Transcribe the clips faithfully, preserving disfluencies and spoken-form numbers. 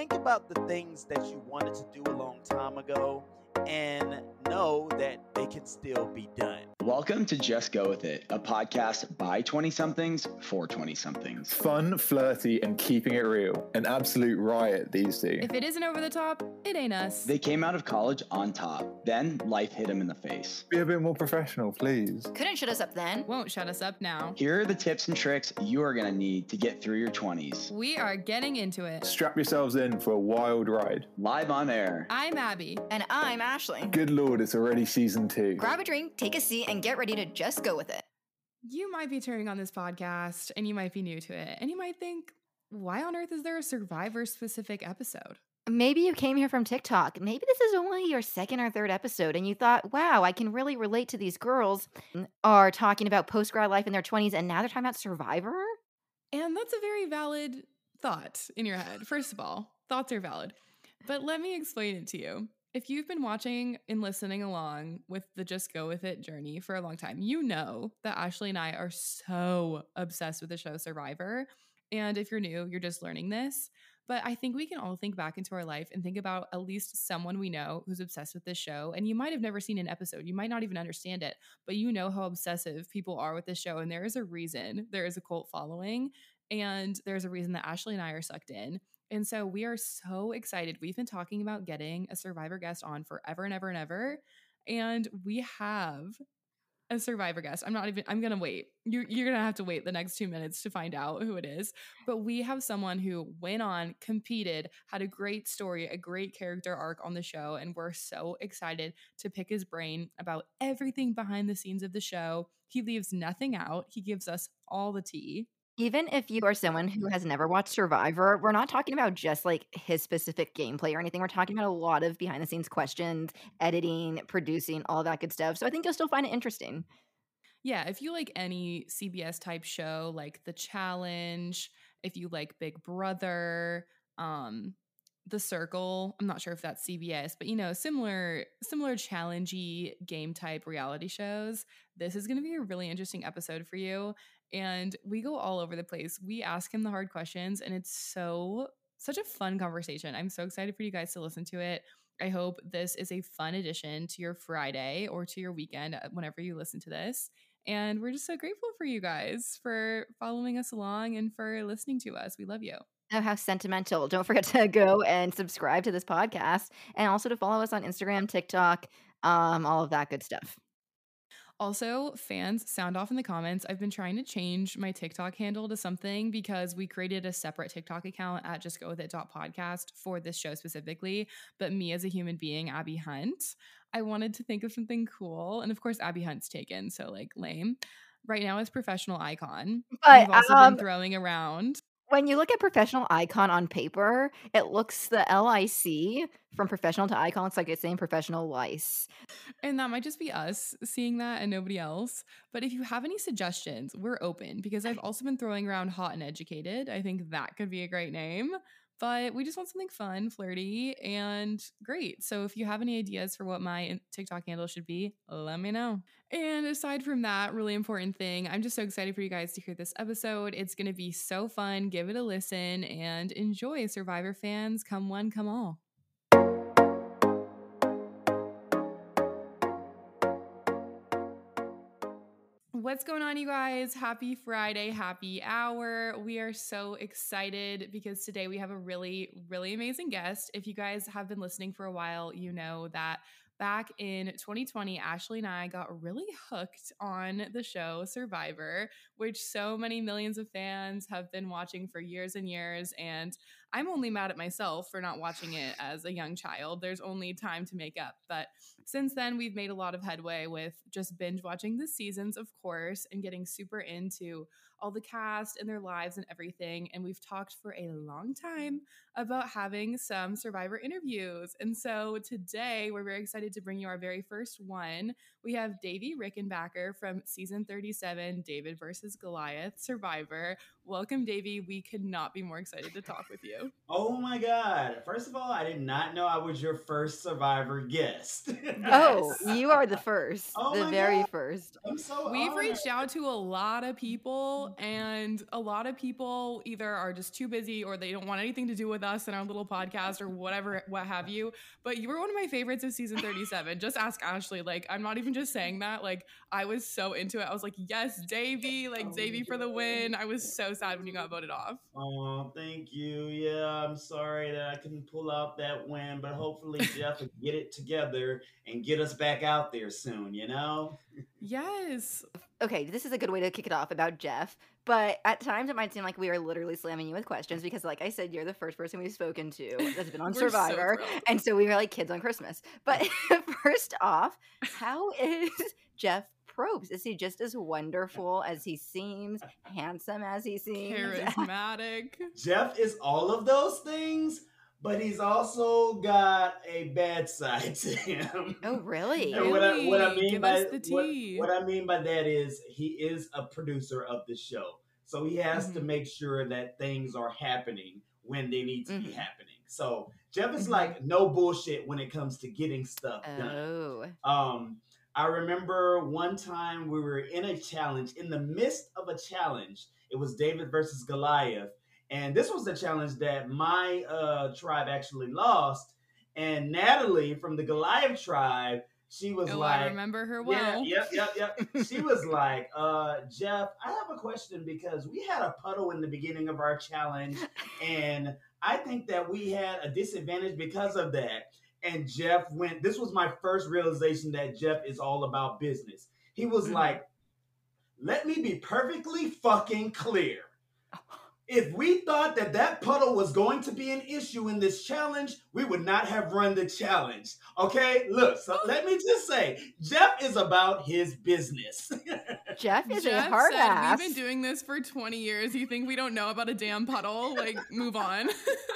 think about the things that you wanted to do a long time ago and know that they can still be done. Welcome to Just Go With It, a podcast by twenty-somethings for twenty-somethings. Fun, flirty, and keeping it real. An absolute riot, these two. If it isn't over the top, it ain't us. They came out of college on top. Then life hit them in the face. Be a bit more professional, please. Couldn't shut us up then. Won't shut us up now. Here are the tips and tricks you are going to need to get through your twenties. We are getting into it. Strap yourselves in for a wild ride. Live on air. I'm Abby. And I'm Ashley. Good lord, it's already season two. Grab a drink, take a seat, and get ready to just go with it. You might be turning on this podcast and you might be new to it. And you might think, why on earth is there a Survivor-specific episode? Maybe you came here from TikTok. Maybe this is only your second or third episode and you thought, wow, I can really relate to these girls are talking about post-grad life in their twenties and now they're talking about Survivor? And that's a very valid thought in your head. First of all, thoughts are valid. But let me explain it to you. If you've been watching and listening along with the Just Go With It journey for a long time, you know that Ashley and I are so obsessed with the show Survivor. And if you're new, you're just learning this. But I think we can all think back into our life and think about at least someone we know who's obsessed with this show. And you might have never seen an episode. You might not even understand it, but you know how obsessive people are with this show. And there is a reason. There is a cult following. And there's a reason that Ashley and I are sucked in. And so we are so excited. We've been talking about getting a Survivor guest on forever and ever and ever. And we have a Survivor guest. I'm not even, I'm going to wait. You're, you're going to have to wait the next two minutes to find out who it is. But we have someone who went on, competed, had a great story, a great character arc on the show. And we're so excited to pick his brain about everything behind the scenes of the show. He leaves nothing out. He gives us all the tea. Even if you are someone who has never watched Survivor, we're not talking about just like his specific gameplay or anything. We're talking about a lot of behind the scenes questions, editing, producing, all that good stuff. So I think you'll still find it interesting. Yeah, if you like any C B S type show like The Challenge, if you like Big Brother, um, The Circle, I'm not sure if that's C B S, but you know, similar similar challengey game type reality shows, this is going to be a really interesting episode for you. And we go all over the place. We ask him the hard questions and it's so such a fun conversation. I'm so excited for you guys to listen to it. I hope this is a fun addition to your Friday or to your weekend whenever you listen to this. And we're just so grateful for you guys for following us along and for listening to us. We love you. Oh, how sentimental. Don't forget to go and subscribe to this podcast and also to follow us on Instagram, TikTok, um, all of that good stuff. Also, fans, sound off in the comments. I've been trying to change my TikTok handle to something because we created a separate TikTok account at just go with it dot podcast for this show specifically. But me as a human being, Abby Hunt, I wanted to think of something cool. And of course, Abby Hunt's taken, so like lame. Right now is professional icon. But, We've also um, been throwing around. When you look at professional icon on paper, it looks the L I C from professional to icon looks like it's saying professional lice. And that might just be us seeing that and nobody else. But if you have any suggestions, we're open because I've also been throwing around hot and educated. I think that could be a great name. But we just want something fun, flirty, and great. So if you have any ideas for what my TikTok handle should be, let me know. And aside from that, really important thing, I'm just so excited for you guys to hear this episode. It's going to be so fun. Give it a listen and enjoy. Survivor fans, come one, come all. What's going on, you guys? Happy Friday, happy hour. We are so excited because today we have a really, really amazing guest. If you guys have been listening for a while, you know that back in twenty twenty, Ashley and I got really hooked on the show Survivor, which so many millions of fans have been watching for years and years. And I'm only mad at myself for not watching it as a young child. There's only time to make up. But since then, we've made a lot of headway with just binge watching the seasons, of course, and getting super into all the cast and their lives and everything. And we've talked for a long time about having some Survivor interviews. And so today we're very excited to bring you our very first one. We have Davey Rickenbacker from season thirty-seven, David versus Goliath Survivor. Welcome, Davey. We could not be more excited to talk with you. Oh my God. First of all, I did not know I was your first Survivor guest. Oh, Yes. you are the first, Oh the my very God. first. I'm so We've honored. reached out to a lot of people, and a lot of people either are just too busy or they don't want anything to do with us and our little podcast or whatever, what have you. But you were one of my favorites of season thirty-seven. Just ask Ashley. Like, I'm not even just saying that. Like, I was so into it. I was like, yes, Davey, like Oh Davey my for the God. win. I was so sad when you got voted off. Oh, thank you. Yeah, I'm sorry that I couldn't pull out that win, but hopefully Jeff will get it together and get us back out there soon, you know? Yes. Okay, this is a good way to kick it off about Jeff. But at times it might seem like we are literally slamming you with questions because, like I said, you're the first person we've spoken to that's been on We're so Survivor. thrilled. And so we were like kids on Christmas. But first off, how is Jeff Probst? Is he just as wonderful as he seems, handsome as he seems? Charismatic. Jeff is all of those things, but he's also got a bad side to him. Oh, really? And what I what I Really? mean Give by us the what, tea. what I mean by that is he is a producer of the show. So he has to Mhm. make sure that things are happening when they need to be Mhm. happening. So Jeff is Mhm. like no bullshit when it comes to getting stuff done. Oh. Um, I remember one time we were in a challenge, in the midst of a challenge. It was David versus Goliath. And this was the challenge that my uh, tribe actually lost. And Natalie from the Goliath tribe, she was Oh, like, I remember her yeah, well. yep, yep, yep. She was like, uh, Jeff, I have a question because we had a puddle in the beginning of our challenge. And I think that we had a disadvantage because of that. And Jeff went, this was my first realization that Jeff is all about business. He was Mhm. like, let me be perfectly fucking clear. If we thought that that puddle was going to be an issue in this challenge, we would not have run the challenge. Okay? Look, so let me just say, Jeff is about his business. Jeff is a Jeff hard said, ass. we've been doing this for twenty years. You think we don't know about a damn puddle? Like, move on.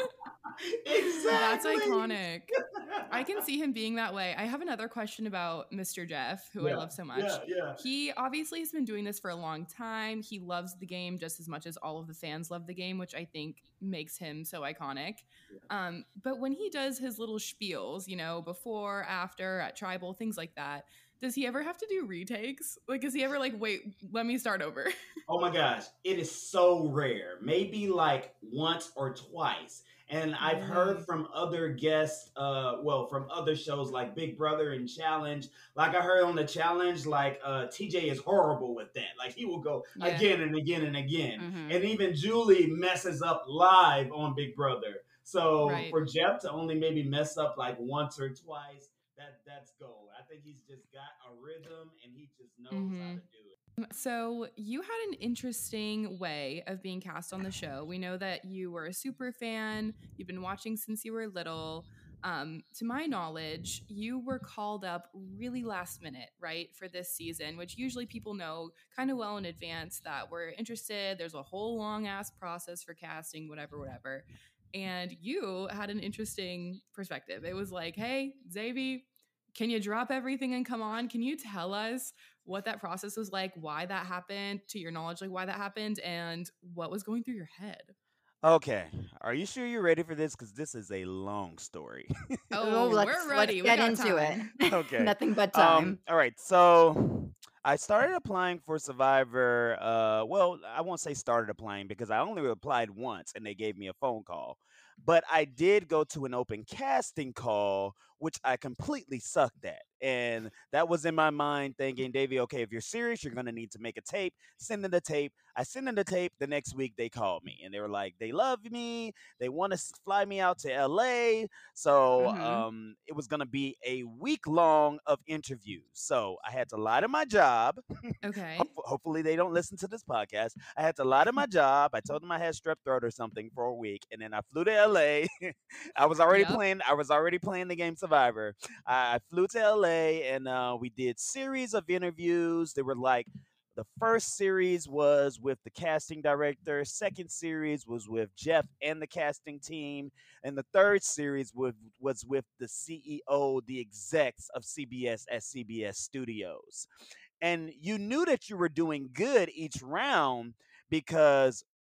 Exactly. That's iconic. I can see him being that way. I have another question about Mister Jeff, who I Yeah, love so much. Yeah, yeah. He obviously has been doing this for a long time. He loves the game just as much as all of the fans love the game, which I think makes him so iconic. Um, but when he does his little spiels, you know, before, after, at Tribal, things like that, does he ever have to do retakes? Like, is he ever like, wait, let me start over? Oh my gosh, it is so rare. Maybe like once or twice. And I've heard Really? from other guests, uh, well, from other shows like Big Brother and Challenge. Like I heard on the Challenge, like uh, T J is horrible with that. Like he will go Yeah. again and again and again. Mhm. And even Julie messes up live on Big Brother. So Right. for Jeff to only maybe mess up like once or twice, that that's gold. I think he's just got a rhythm and he just knows how Mhm. to do it. So, you had an interesting way of being cast on the show. We know that you were a super fan, you've been watching since you were little. Um, to my knowledge, you were called up really last minute, right, for this season, which usually people know kind of well in advance that we're interested. There's a whole long ass process for casting, whatever, whatever. And you had an interesting perspective. It was like, hey, Xavi, can you drop everything and come on? Can you tell us what that process was like, why that happened, to your knowledge, like why that happened, and what was going through your head? Okay. Are you sure you're ready for this? Because this is a long story. Oh, let's, we're let's ready. We get got into time. it. Okay. Nothing but time. Um, all right. So I started applying for Survivor. Uh, well, I won't say started applying because I only applied once and they gave me a phone call. But I did go to an open casting call, which I completely sucked at. And that was in my mind thinking, Davey, okay, if you're serious, you're going to need to make a tape. Send in the tape. I sent in the tape. The next week, they called me. And they were like, they love me. They want to fly me out to L A. So Mhm. um, it was going to be a week long of interviews. So I had to lie to my job. Okay. Hope- hopefully they don't listen to this podcast. I had to lie to my job. I told them I had strep throat or something for a week, and then I flew to L A. I was already Yep. playing. I was already playing the game Survivor. I, I flew to L A, and uh, we did series of interviews. They were like. The first series was with the casting director. Second series was with Jeff and the casting team. And the third series was, was with the C E O, the execs of C B S at C B S Studios. And you knew that you were doing good each round because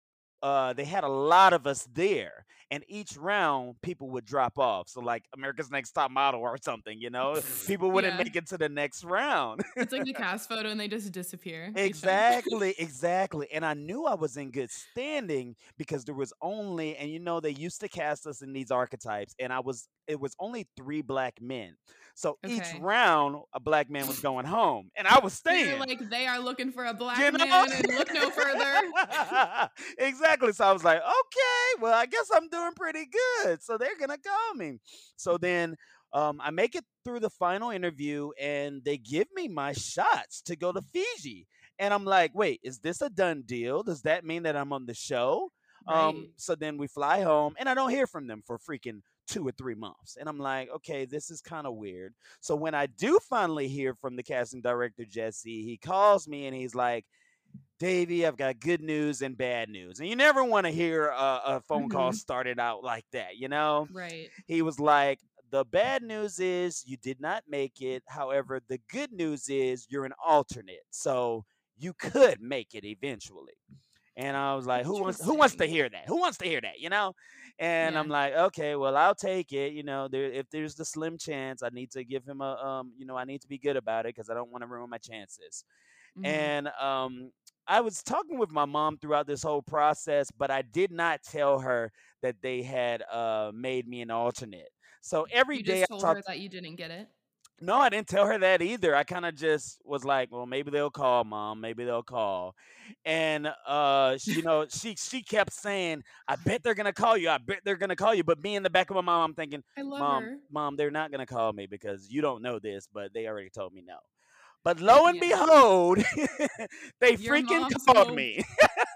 uh, they had a lot of us there, and each round people would drop off. So like America's Next Top Model or something, you know, people wouldn't Yeah. make it to the next round. It's like the cast photo and they just disappear each time. Exactly, exactly. And I knew I was in good standing because there was only, and you know, they used to cast us in these archetypes, and I was, it was only three black men. So each Okay. round, a black man was going home, and I was So you're staying. like, they are looking for a black You know? man and look no further. Exactly. So I was like, okay, well, I guess I'm doing pretty good. So they're gonna call me. So then um, I make it through the final interview, and they give me my shots to go to Fiji. And I'm like, wait, is this a done deal? Does that mean that I'm on the show? Right. Um, so then we fly home, and I don't hear from them for freaking two or three months. And I'm like, okay, this is kind of weird. So when I do finally hear from the casting director, Jesse, he calls me and he's like, Davey, I've got good news and bad news. And you never want to hear a, a phone call Mhm. started out like that, you know? Right. He was like, the bad news is you did not make it. However, the good news is you're an alternate. So you could make it eventually. And I was like, who wants who wants to Interesting. hear that? Who wants to hear that? You know? And Yeah. I'm like, okay, well, I'll take it. You know, there if there's the slim chance, I need to give him a um, you know, I need to be good about it because I don't want to ruin my chances. Mhm. And um I was talking with my mom throughout this whole process, but I did not tell her that they had uh made me an alternate. So every You day just I told her talked. that you didn't get it. No, I didn't tell her that either. I kind of just was like, well, maybe they'll call, mom. Maybe they'll call. And uh, she, you know, she she kept saying, I bet they're gonna call you. I bet they're gonna call you. But me in the back of my mind, I'm thinking, I love mom, her. mom, they're not gonna call me because you don't know this, but they already told me no. But lo and Yeah. behold, they Your freaking mom's called hope. me.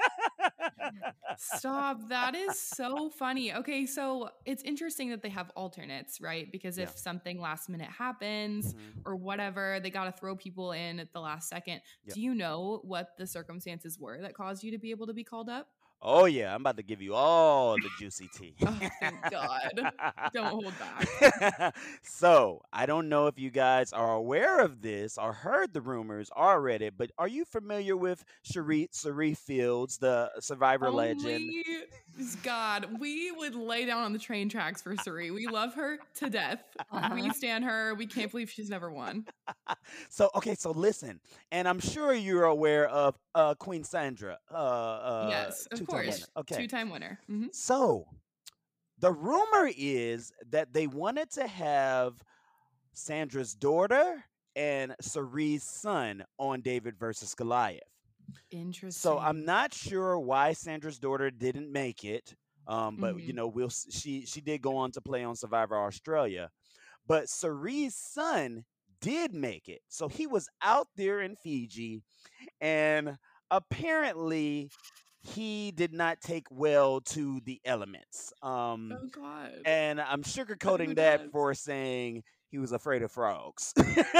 Stop. That is so funny. Okay, so it's interesting that they have alternates, right? Because Yeah. if something last minute happens Mhm. or whatever, they got to throw people in at the last second. Yep. Do you know what the circumstances were that caused you to be able to be called up? Oh yeah, I'm about to give you all the juicy tea. Oh, thank God. Don't hold back. So I don't know if you guys are aware of this or heard the rumors or read it, but are you familiar with Cherie Cerie Fields, the Survivor legend? Only God, we would lay down on the train tracks for Suri. We love her to death. We Uh-huh. stand her. We can't believe she's never won. So okay, so listen, and I'm sure you're aware of uh, Queen Sandra, uh, uh, Yes, of two-time winner. course. Okay, Two-time winner. hmm so the rumor is that they wanted to have Sandra's daughter and Cerie's son on David versus Goliath. Interesting. So I'm not sure why Sandra's daughter didn't make it. Um, but you Mhm. know, we'll s- she she did go on to play on Survivor Australia. But Cerie's son did make it. So he was out there in Fiji, and apparently he did not take well to the elements. Um, Oh God. and I'm Who sugarcoating that does? for saying he was afraid of frogs.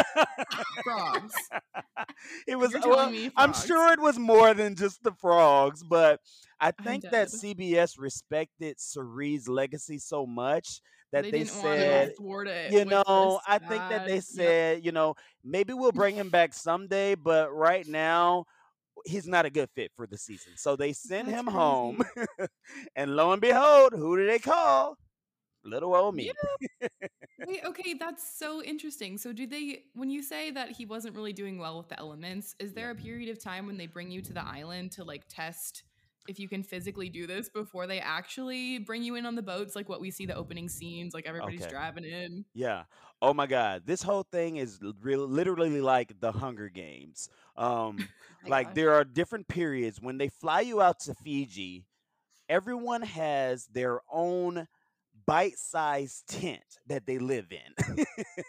Frogs. It was You're well, telling me I'm frogs. sure it was more than just the frogs, but I I'm think dead. that C B S respected Cerie's legacy so much that They they didn't want to said, thwart it you with know, this I think that they bad. Yep. said, you know, maybe we'll bring him back someday, but right now he's not a good fit for the season. So they sent That's him home, crazy. and lo and behold, who do they call? Little old me. Yeah. Wait, okay, that's so interesting. So do they when you say that he wasn't really doing well with the elements, is there Yeah. a period of time when they bring you to the island to like test if you can physically do this before they actually bring you in on the boats like what we see the opening scenes like everybody's Okay. driving in? Yeah. Oh my God. This whole thing is l- real, literally like the Hunger Games. Um, My like gosh. there are different periods when they fly you out to Fiji. Everyone has their own bite-sized tent that they live in.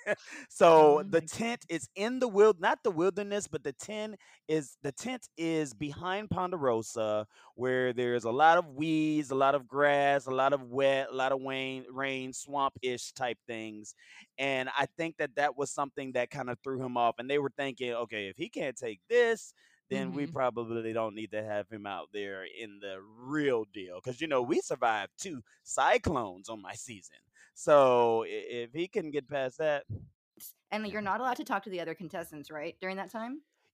So Oh the my tent is in the wild, not the wilderness, but the tent is the tent is behind Ponderosa, where there's a lot of weeds, a lot of grass, a lot of wet, a lot of rain, rain, swamp-ish type things. And I think that that was something that kind of threw him off. And they were thinking, okay, if he can't take this, then we Mhm. probably don't need to have him out there in the real deal. Because, you know, we survived two cyclones on my season. So i- if he can get past that, And yeah. you're not allowed to talk to the other contestants, right? During that time?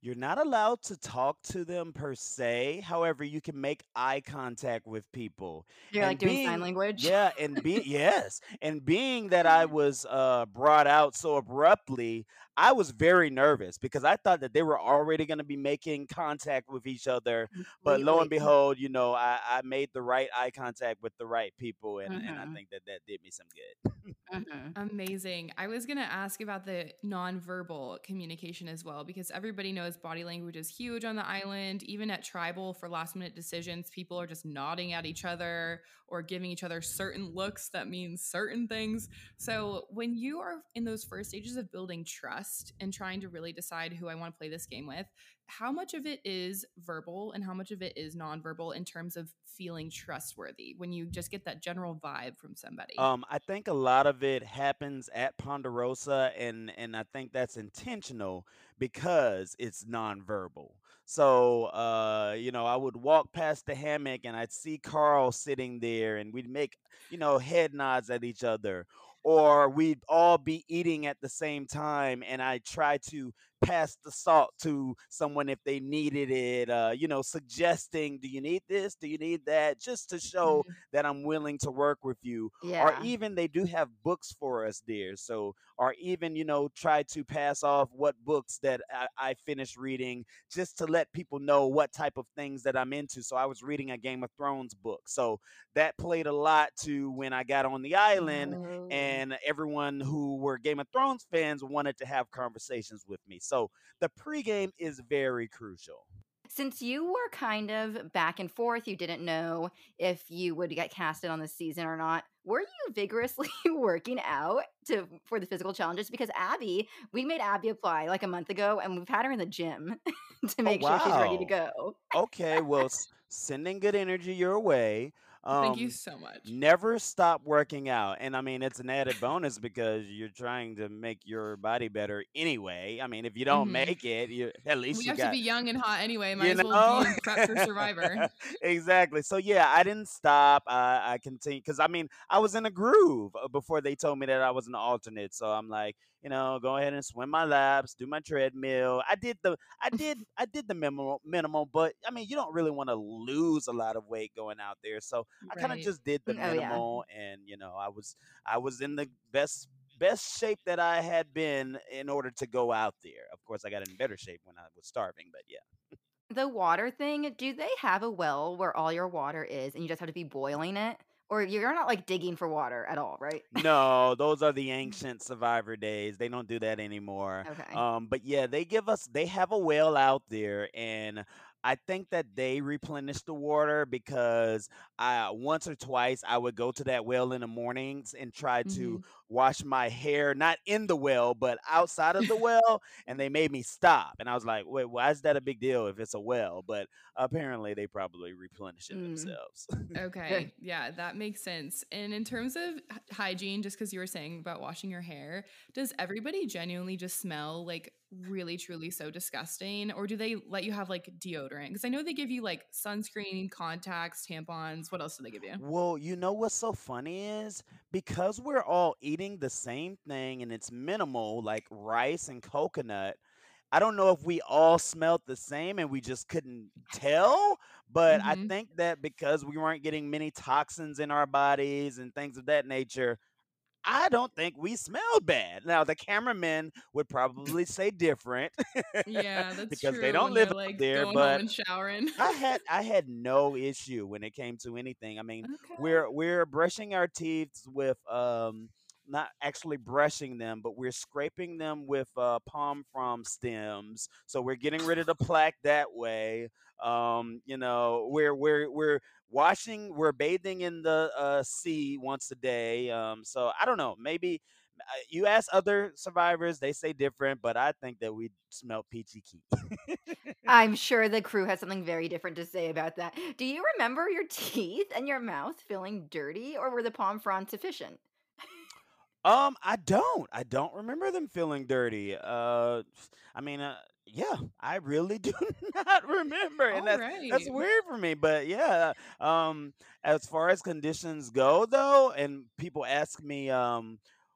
You're not allowed to talk to them per se. However, you can make eye contact with people. You're like And doing sign being language. yeah, and be yes, and being that I was uh brought out so abruptly, I was very nervous because I thought that they were already going to be making contact with each other. But lo and Completely. behold, you know, I, I made the right eye contact with the right people, and and I Mhm. think that that did me some good. Mhm. Amazing. I was going to ask about the nonverbal communication as well, because everybody knows body language is huge on the island. Even at tribal, for last minute decisions, people are just nodding at each other or giving each other certain looks that mean certain things. So, when you are in those first stages of building trust and trying to really decide who I want to play this game with, how much of it is verbal and how much of it is nonverbal in terms of feeling trustworthy when you just get that general vibe from somebody? Um, I think a lot of it happens at Ponderosa, and and I think that's intentional because it's nonverbal. So, uh, you know, I would walk past the hammock and I'd see Carl sitting there, and we'd make, you know, head nods at each other, or we'd all be eating at the same time, and I try to pass the salt to someone if they needed it, uh, you know, suggesting, do you need this? Do you need that? Just to show Mhm. that I'm willing to work with you. Or Yeah. even they do have books for us there. So, or even, you know, try to pass off what books that I, I finished reading just to let people know what type of things that I'm into. So I was reading a Game of Thrones book. So that played a lot to when I got on the island, Oh. and everyone who were Game of Thrones fans wanted to have conversations with me. So the pregame is very crucial. Since you were kind of back and forth, you didn't know if you would get casted on this season or not. Were you vigorously working out to for the physical challenges? Because Abby, we made Abby apply like a month ago, and we've had her in the gym to Oh, make sure she's ready to wow. go. Okay, well, s- sending good energy your way. Thank you Um, so much. Never stop working out. And I mean, it's an added bonus because you're trying to make your body better anyway. I mean, if you don't Mhm. make it, you at We least you have to got, be young and hot anyway. Might you as well be know. in prep for Survivor. Exactly. So yeah, I didn't stop. I, I continued because I mean I was in a groove uh, before they told me that I was an alternate. So I'm like, you know, go ahead and swim my laps, do my treadmill. I did the I did I did the minimal minimal, but I mean you don't really want to lose a lot of weight going out there. So I kind of Right. just did the Mm, oh yeah. minimal, and you know I was I was in the best best shape that I had been in order to go out there. Of course, I got in better shape when I was starving, but yeah. The water thing, do they have a well where all your water is and you just have to be boiling it? Or you're not like digging for water at all, right? No, those are the ancient Survivor days. They don't do that anymore. Okay. Um, but yeah, they give us, they have a well out there, and I think that they replenish the water because I once or twice I would go to that well in the mornings and try to Mhm. wash my hair, not in the well, but outside of the well, and they made me stop. And I was like, wait, why is that a big deal if it's a well? But apparently they probably replenish it Mm. themselves. Good. Okay. Yeah, that makes sense. And in terms of h- hygiene, just because you were saying about washing your hair, does everybody genuinely just smell like really, truly so disgusting? Or do they let you have like deodorant? Because I know they give you like sunscreen, contacts, tampons. What else do they give you? Well, you know what's so funny is because we're all eating the same thing and it's minimal, like rice and coconut. I don't know if we all smelled the same and we just couldn't tell, but I Hmm. think that because we weren't getting many toxins in our bodies and things of that nature, I don't think we smelled bad. Now, the cameramen would probably say different Yeah, that's because they true. don't When live they're out like there, going home but and showering. I had I had no issue when it came to anything. I mean, Okay. we're we're brushing our teeth with um not actually brushing them, but we're scraping them with uh, palm from stems. So we're getting rid of the plaque that way. Um, you know, we're we're we're washing, we're bathing in the uh, sea once a day. Um, so I don't know, maybe uh, you ask other survivors, they say different, but I think that we smell peachy keen. I'm sure the crew has something very different to say about that. Do you remember your teeth and your mouth feeling dirty, or were the palm fronds sufficient? Um, I don't. I don't remember them feeling dirty. Uh, I mean, uh, yeah, I really do not remember, and All that's that's right. weird for me. But yeah, um, as far as conditions go, though, and people ask me, um,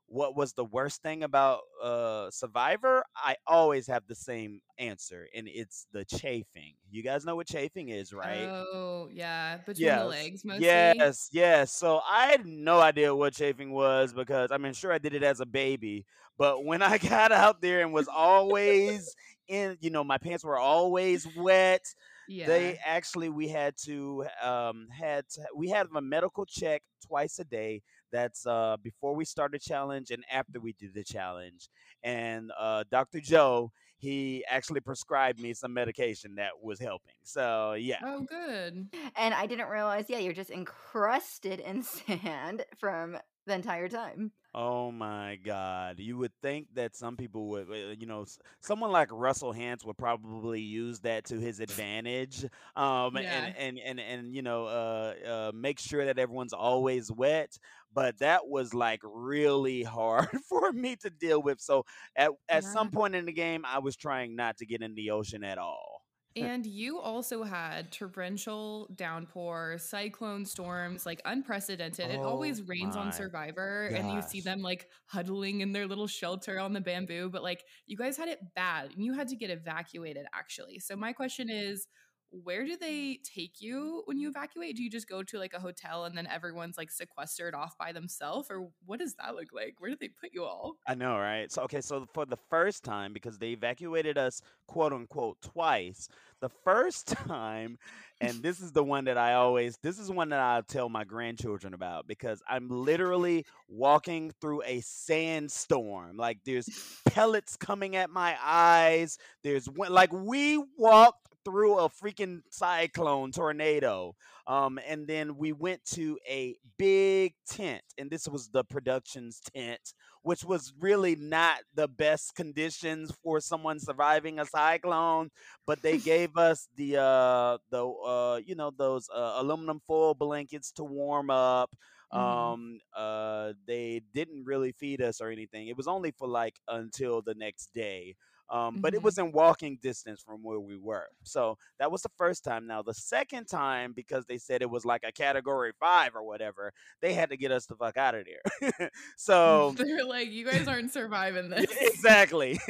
what was the worst thing about uh Survivor, I always have the same answer, and it's the chafing. You guys know what chafing is, right? Oh, yeah, between the Yes. legs mostly. Yes, yes. So I had no idea what chafing was because I mean, sure, I did it as a baby, but when I got out there and was always in, you know, my pants were always wet. Yeah. They actually, we had to um had to, we had a medical check twice a day. That's uh before we start the challenge and after we do the challenge. And uh Doctor Joe, he actually prescribed me some medication that was helping. So yeah. Oh, good. And I didn't realize, yeah, you're just encrusted in sand from the entire time. Oh my God. You would think that some people would, uh, you know, s- someone like Russell Hantz would probably use that to his advantage. Um, and, Yeah. and, and, and, you know, uh, uh, make sure that everyone's always wet. But that was like really hard for me to deal with. So at, at Yeah. some point in the game, I was trying not to get in the ocean at all. And you also had torrential downpour, cyclone storms, like unprecedented. It Oh always rains on my Survivor, and you see gosh. them like huddling in their little shelter on the bamboo. But like you guys had it bad, and you had to get evacuated actually. So my question is, where do they take you when you evacuate? Do you just go to like a hotel and then everyone's like sequestered off by themselves, or what does that look like? Where do they put you all? I know, right? So, okay, so for the first time, because they evacuated us, quote unquote, twice, the first time, and this is the one that I always, this is one that I tell my grandchildren about because I'm literally walking through a sandstorm. Like there's pellets coming at my eyes. There's one- like we walked through a freaking cyclone tornado. Um, and then we went to a big tent, and this was the production's tent, which was really not the best conditions for someone surviving a cyclone. But they gave us the uh the uh you know those uh, aluminum foil blankets to warm up. Mm-hmm. Um, uh, they didn't really feed us or anything. It was only for like until the next day. Um, but it Mm-hmm. was in walking distance from where we were. So that was the first time. Now the second time, because they said it was like a category five or whatever, they had to get us the fuck out of there. So They're like, you guys aren't surviving yeah, this. exactly.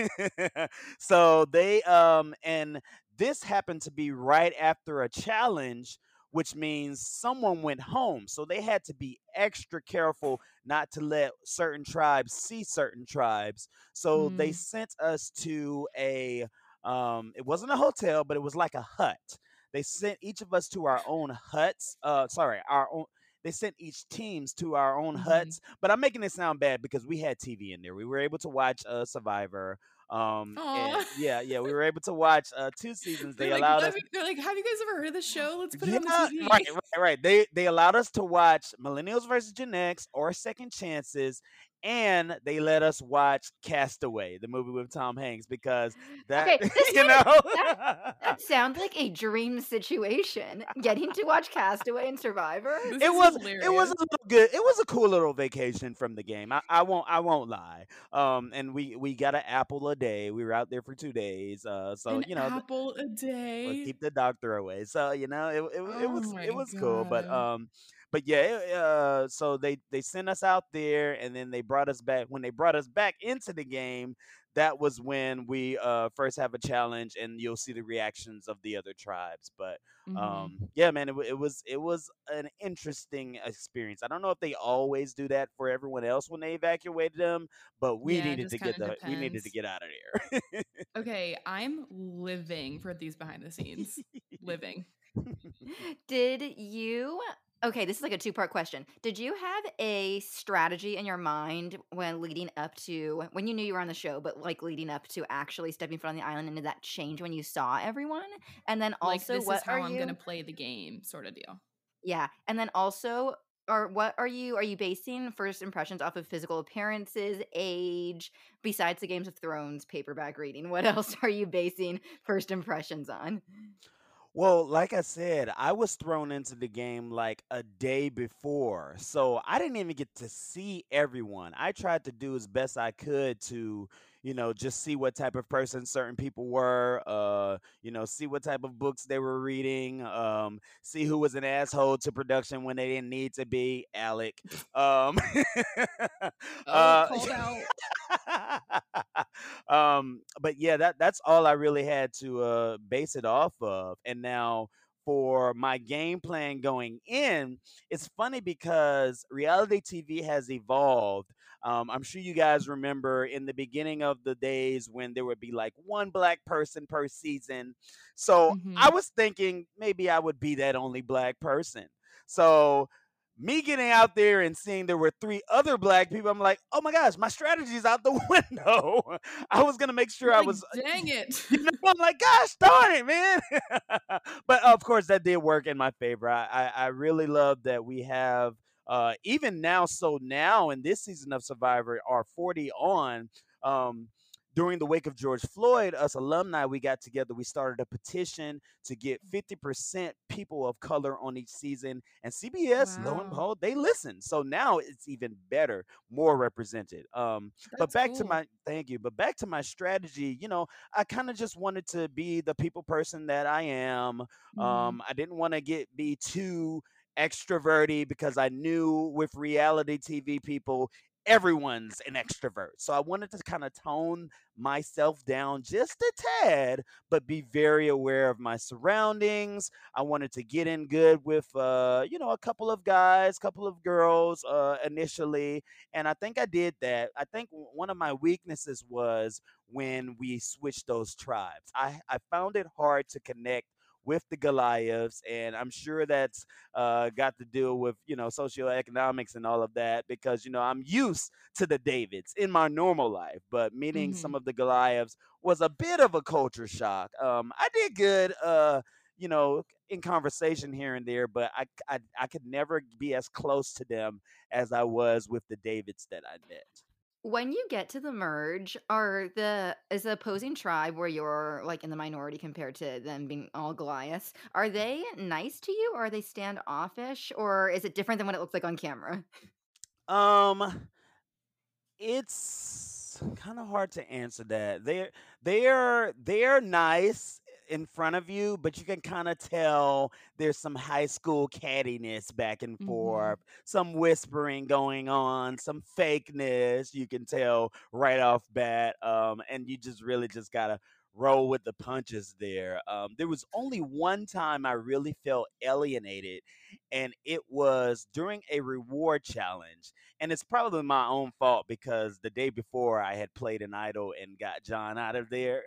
So they um and this happened to be right after a challenge, which means someone went home. So they had to be extra careful not to let certain tribes see certain tribes. So they Mm, sent us to a um it wasn't a hotel, but it was like a hut. They sent each of us to our own huts. Uh sorry, our own they sent each teams to our own mhm. huts, but I'm making it sound bad because we had T V in there. We were able to watch uh, Survivor. Um, and Aw. yeah, yeah, we were able to watch uh, two seasons. They They're like, allowed let us. me they're like, "Have you guys ever heard of this show? Let's put it Yeah, on the right, T V." right, right. They they allowed us to watch Millennials versus Gen X or Second Chances, and they let us watch Castaway, the movie with Tom Hanks, because that Okay, this you kind of know. that that sounds like a dream situation. Getting to watch Castaway and Survivor. This It is was it was hilarious. a little good. It was a cool little vacation from the game. I, I won't I won't lie. Um, and we we got an apple a day. We were out there for two days. Uh, so An you know, th- apple a well, day. keep the doctor away. So you know, it it, it Oh was my it was cool. But god. um, but yeah. It, uh, so they they sent us out there, and then they brought us back. When they brought us back into the game, that was when we uh first have a challenge, and you'll see the reactions of the other tribes. But Mhm. um, yeah, man, it, wa- it was it was an interesting experience. I don't know if they always do that for everyone else when they evacuated them, but we Yeah, it needed just to kind get of the we needed to depends. get out of there. Okay, I'm living for these behind the scenes. Living. Did you Okay, this is like a two-part question. Did you have a strategy in your mind when leading up to when you knew you were on the show, but like leading up to actually stepping foot on the island, and did that change when you saw everyone? And then Like, also, this is what are how I'm gonna you play the game sort of deal. Yeah, and then also, or what are you are you basing first impressions off of physical appearances, age, besides the Games of Thrones paperback reading? What else are you basing first impressions on? Well, like I said, I was thrown into the game like a day before. So I didn't even get to see everyone. I tried to do as best I could to, you know, just see what type of person certain people were, uh, you know, see what type of books they were reading, um, see who was an asshole to production when they didn't need to be, Alec. Um, Oh, uh, called out. um, but yeah, that that's all I really had to uh, base it off of. And now for my game plan going in, it's funny because reality T V has evolved. Um, I'm sure you guys remember in the beginning of the days when there would be like one black person per season. So I Hmm. was thinking maybe I would be that only black person. So me getting out there and seeing there were three other black people, I'm like, oh my gosh, my strategy's out the window. I was gonna make sure You're I like, was, dang it. you know, I'm like, gosh darn it, man. But of course, that did work in my favor. I, I, I really love that we have, uh, even now, so now in this season of Survivor, our forty on. Um, during the wake of George Floyd, us alumni, we got together, we started a petition to get fifty percent people of color on each season. And C B S, lo and Wow. behold, they listen. So now it's even better, more represented. Um, but That's back to cool. my, thank you, but back to my strategy, you know, I kind of just wanted to be the people person that I am. Hmm. Um, I didn't want to get be too extroverty because I knew with reality T V people, everyone's an extrovert. So I wanted to kind of tone myself down just a tad, but be very aware of my surroundings. I wanted to get in good with, uh, you know, a couple of guys, couple of girls uh, initially, and I think I did that. I think w- one of my weaknesses was when we switched those tribes. I I found it hard to connect with the Goliaths, and I'm sure that's uh, got to deal with you know socioeconomics and all of that because you know I'm used to the Davids in my normal life, but meeting Hmm. some of the Goliaths was a bit of a culture shock. Um, I did good, uh, you know, in conversation here and there, but I, I I could never be as close to them as I was with the Davids that I met. When you get to the merge, are the is the opposing tribe where you're like in the minority compared to them being all Goliaths, are they nice to you or are they standoffish or is it different than what it looks like on camera? Um, It's kind of hard to answer that. They're they're they're nice in front of you, but you can kind of tell there's some high school cattiness back and Hmm. forth, some whispering going on, some fakeness. You can tell right off bat, um, and you just really just gotta roll with the punches there. Um, there was only one time I really felt alienated, and it was during a reward challenge, and it's probably my own fault because the day before I had played an idol and got John out of there.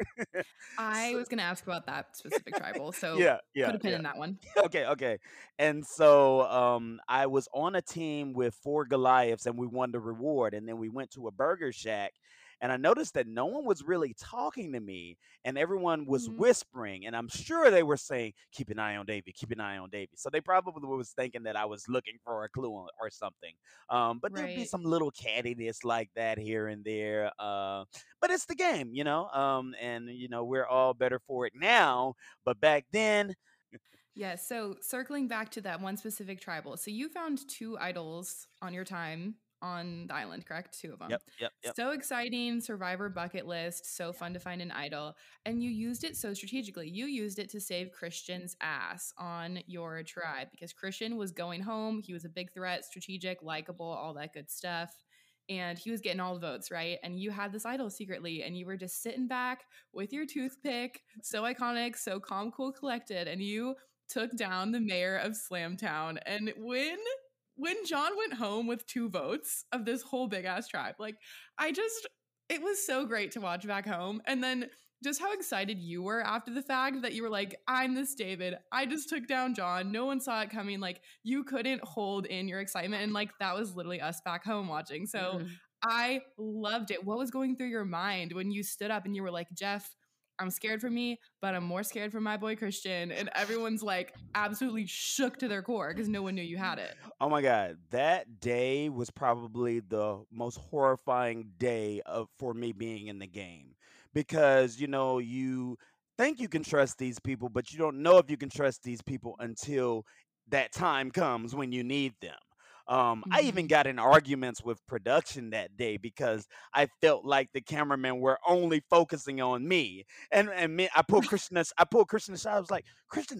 I So, was going to ask about that specific tribal. So yeah, put yeah, a pin yeah. in that one. Okay, okay. And so um, I was on a team with four Goliaths, and we won the reward. And then we went to a burger shack, and I noticed that no one was really talking to me, and everyone was Hmm. whispering. And I'm sure they were saying, "Keep an eye on Davy, keep an eye on Davy." So they probably was thinking that I was looking for a clue or or something. Um, but there'd be Right. some little cattiness like that here and there. Uh, but it's the game, you know. Um, and you know we're all better for it now. But back then. Yeah. So circling back to that one specific tribal. So you found two idols on your time on the island, correct? Two of them. Yep, yep, yep. So exciting, survivor bucket list. So fun to find an idol. And you used it so strategically. You used it to save Christian's ass on your tribe because Christian was going home. He was a big threat, strategic, likable, all that good stuff. And he was getting all the votes, right? And you had this idol secretly, and you were just sitting back with your toothpick, so iconic, so calm, cool, collected, and you took down the mayor of Slamtown. And when when John went home with two votes of this whole big ass tribe, like I just it was so great to watch back home. And then just how excited you were after the fact that you were like, I'm this David. I just took down John. No one saw it coming. Like you couldn't hold in your excitement. And like that was literally us back home watching. So Mhm. I loved it. What was going through your mind when you stood up and you were like, Jeff, I'm scared for me, but I'm more scared for my boy Christian. And everyone's like absolutely shook to their core because no one knew you had it. Oh my God, that day was probably the most horrifying day of for me being in the game because you know you think you can trust these people, but you don't know if you can trust these people until that time comes when you need them. Um, I even Hmm. got in arguments with production that day because I felt like the cameramen were only focusing on me, and and me, I pulled Christian. as- I pulled Christian aside. I was like, Christian,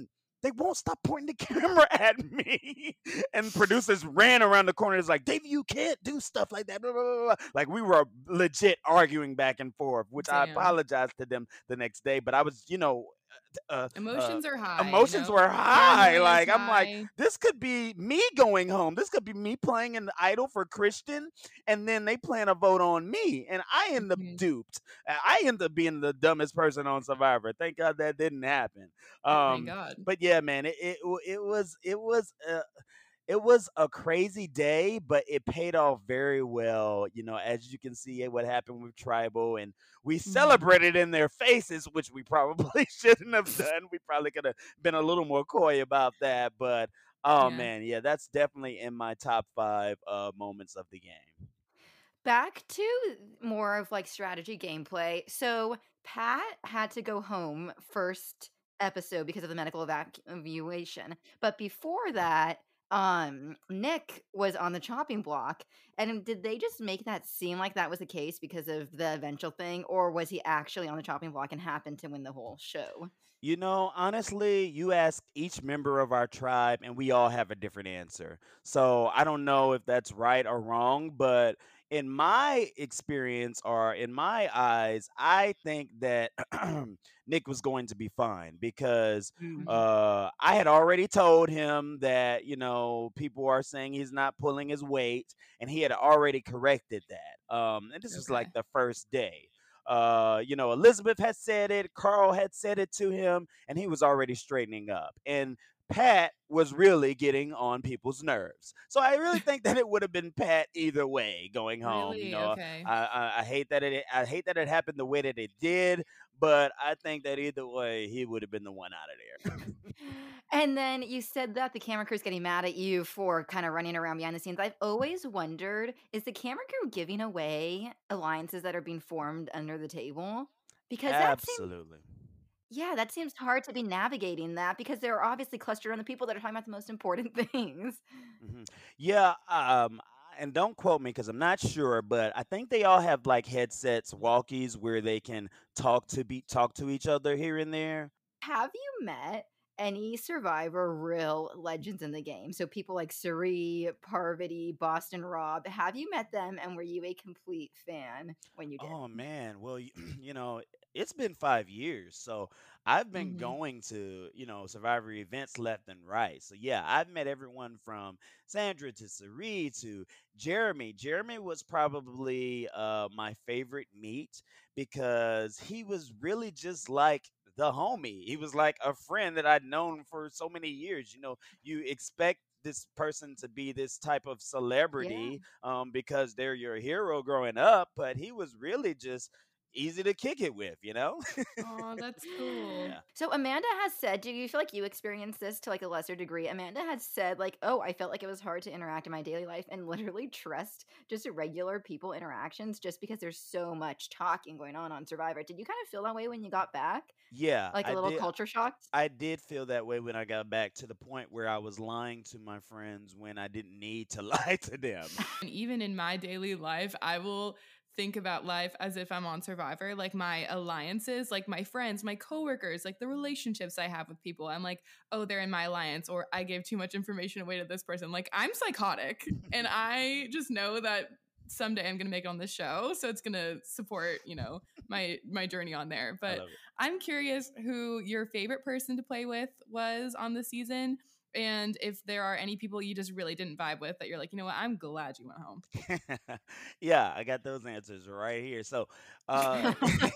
they won't stop pointing the camera at me. And producers ran around the corner. It's like, Davey, you can't do stuff like that. Blah, blah, blah, blah. Like we were legit arguing back and forth, which I Damn. apologized to them the next day. But I was, you know, uh, uh, Emotions are high. You emotions know? were high. Paranoia is Like I'm like, high. this could be me going home. This could be me playing an idol for Christian, and then they plan a vote on me, and I end up Mhm. duped. Uh, I end up being the dumbest person on Survivor. Thank God that didn't happen. Thank Um, God. but yeah, man, it it, w- it was it was. Uh, it was a crazy day, but it paid off very well. You know, as you can see what happened with Tribal, and we Mhm. celebrated in their faces, which we probably shouldn't have done. We probably could have been a little more coy about that. But oh Yeah. man, yeah, that's definitely in my top five uh, moments of the game. Back to more of like strategy gameplay. So Pat had to go home first episode because of the medical evac- evacuation. But before that, um, Nick was on the chopping block. And did they just make that seem like that was the case because of the eventual thing, or was he actually on the chopping block and happened to win the whole show? You know, honestly, you ask each member of our tribe, and we all have a different answer. So I don't know if that's right or wrong, but in my experience or in my eyes, I think that Nick was going to be fine because Mm. uh, I had already told him that, you know, people are saying he's not pulling his weight, and he had already corrected that. Um, and this was Okay. like the first day. Uh, you know, Elizabeth had said it, Carl had said it to him, and he was already straightening up. And Pat was really getting on people's nerves. So I really think that it would have been Pat either way going home. You Really? know, Okay. I, I, I hate that it I hate that it happened the way that it did, but I think that either way he would have been the one out of there. And then you said that the camera crew's getting mad at you for kind of running around behind the scenes. I've always wondered, is the camera crew giving away alliances that are being formed under the table? Because that seems, Absolutely. yeah, that seems hard to be navigating that because they're obviously clustered around the people that are talking about the most important things. hmm Yeah, um, and don't quote me because I'm not sure, but I think they all have like headsets, walkies, where they can talk to be talk to each other here and there. Have you met any Survivor real legends in the game? So people like Suri, Parvati, Boston Rob. Have you met them and were you a complete fan when you did? Oh man, well, you, you know, it's been five years, so I've been Mhm. going to, you know, Survivor events left and right. So yeah, I've met everyone from Sandra to Sari to Jeremy. Jeremy was probably uh, my favorite meet because he was really just like the homie. He was like a friend that I'd known for so many years. You know, you expect this person to be this type of Yeah. celebrity um, because they're your hero growing up, but he was really just easy to kick it with, you know? Oh, that's cool. Yeah. So Amanda has said, do you feel like you experienced this to like a lesser degree? Amanda has said like, oh, I felt like it was hard to interact in my daily life and literally trust just regular people interactions just because there's so much talking going on on Survivor. Did you kind of feel that way when you got back? Yeah, Like a I little did. culture shock? I did feel that way when I got back to the point where I was lying to my friends when I didn't need to lie to them. And even in my daily life, I will think about life as if I'm on Survivor, like my alliances, like my friends, my coworkers, like the relationships I have with people. I'm like, oh, they're in my alliance, or I gave too much information away to this person. Like I'm psychotic, and I just know that someday I'm gonna make it on this show, so it's gonna support, you know, my my journey on there. I But love it. I'm curious who your favorite person to play with was on the season. And if there are any people you just really didn't vibe with that you're like, you know what, I'm glad you went home. Yeah, I got those answers right here. So, uh,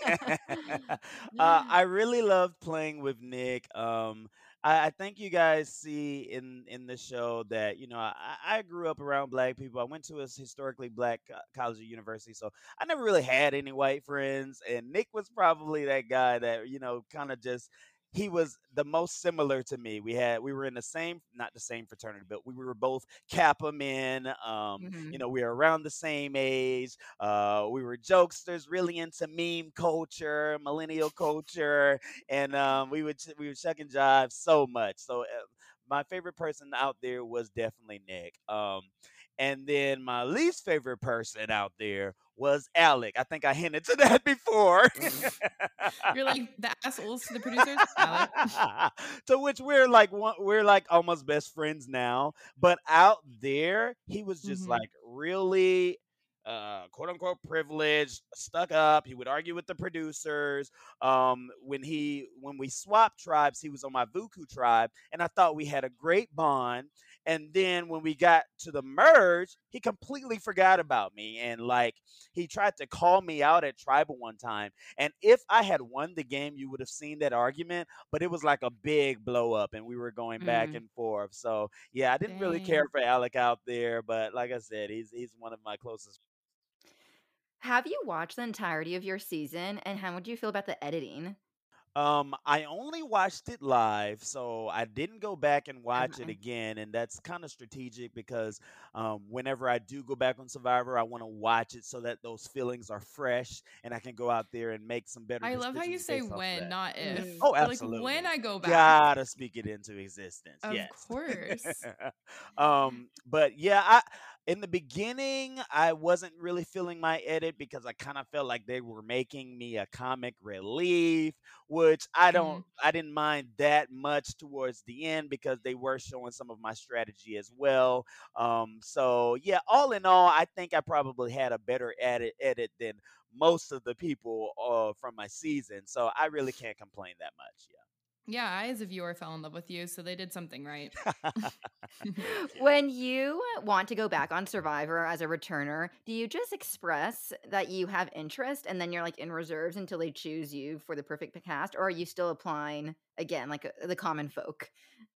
uh, I really loved playing with Nick. Um, I, I think you guys see in in the show that you know I, I grew up around black people. I went to a s- historically black co- college or university, so I never really had any white friends. And Nick was probably that guy that you know kind of just he was the most similar to me. We had we were in the same, not the same fraternity, but we were both Kappa men. Um, you Mhm. know, we were around the same age. Uh, we were jokesters, really into meme culture, millennial culture, and um, we would ch- we would chuck and jive so much. So uh, my favorite person out there was definitely Nick. Um, And then my least favorite person out there was Alec. I think I hinted to that before. You're like the assholes to the producers, Alec. To which we're like one, we're like almost best friends now. But out there, he was just Mhm. like really uh quote unquote privileged, stuck up. He would argue with the producers. Um when he when we swapped tribes, he was on my Vuku tribe, and I thought we had a great bond. And then when we got to the merge, he completely forgot about me, and like he tried to call me out at tribal one time. And if I had won the game, you would have seen that argument, but it was like a big blow up and we were going back Mm, and forth. So yeah, I didn't really care Dang. for Alec out there, but like I said, he's he's one of my closest. have you watched the entirety of your season, and how would you feel about the editing? Um, I only watched it live, so I didn't go back and watch it Okay. again, and that's kind of strategic because um, whenever I do go back on Survivor, I want to watch it so that those feelings are fresh, and I can go out there and make some better I love how you decisions say based off of when, that. not if. Mm. Oh, You're like, when absolutely. I go back. Gotta speak it into existence. Of Yes. course. um, but yeah, I in the beginning I wasn't really feeling my edit because I kind of felt like they were making me a comic relief, which I don't Mm. I didn't mind that much towards the end because they were showing some of my strategy as well. Um, so yeah, all in all, I think I probably had a better edit edit than most of the people uh, from my season. So I really can't complain that much. Yeah, I as a viewer fell in love with you, so they did something right. Yeah. Thank you. When you want to go back on Survivor as a returner, do you just express that you have interest and then you're like in reserves until they choose you for the perfect cast? Or are you still applying again, like uh, the common folk?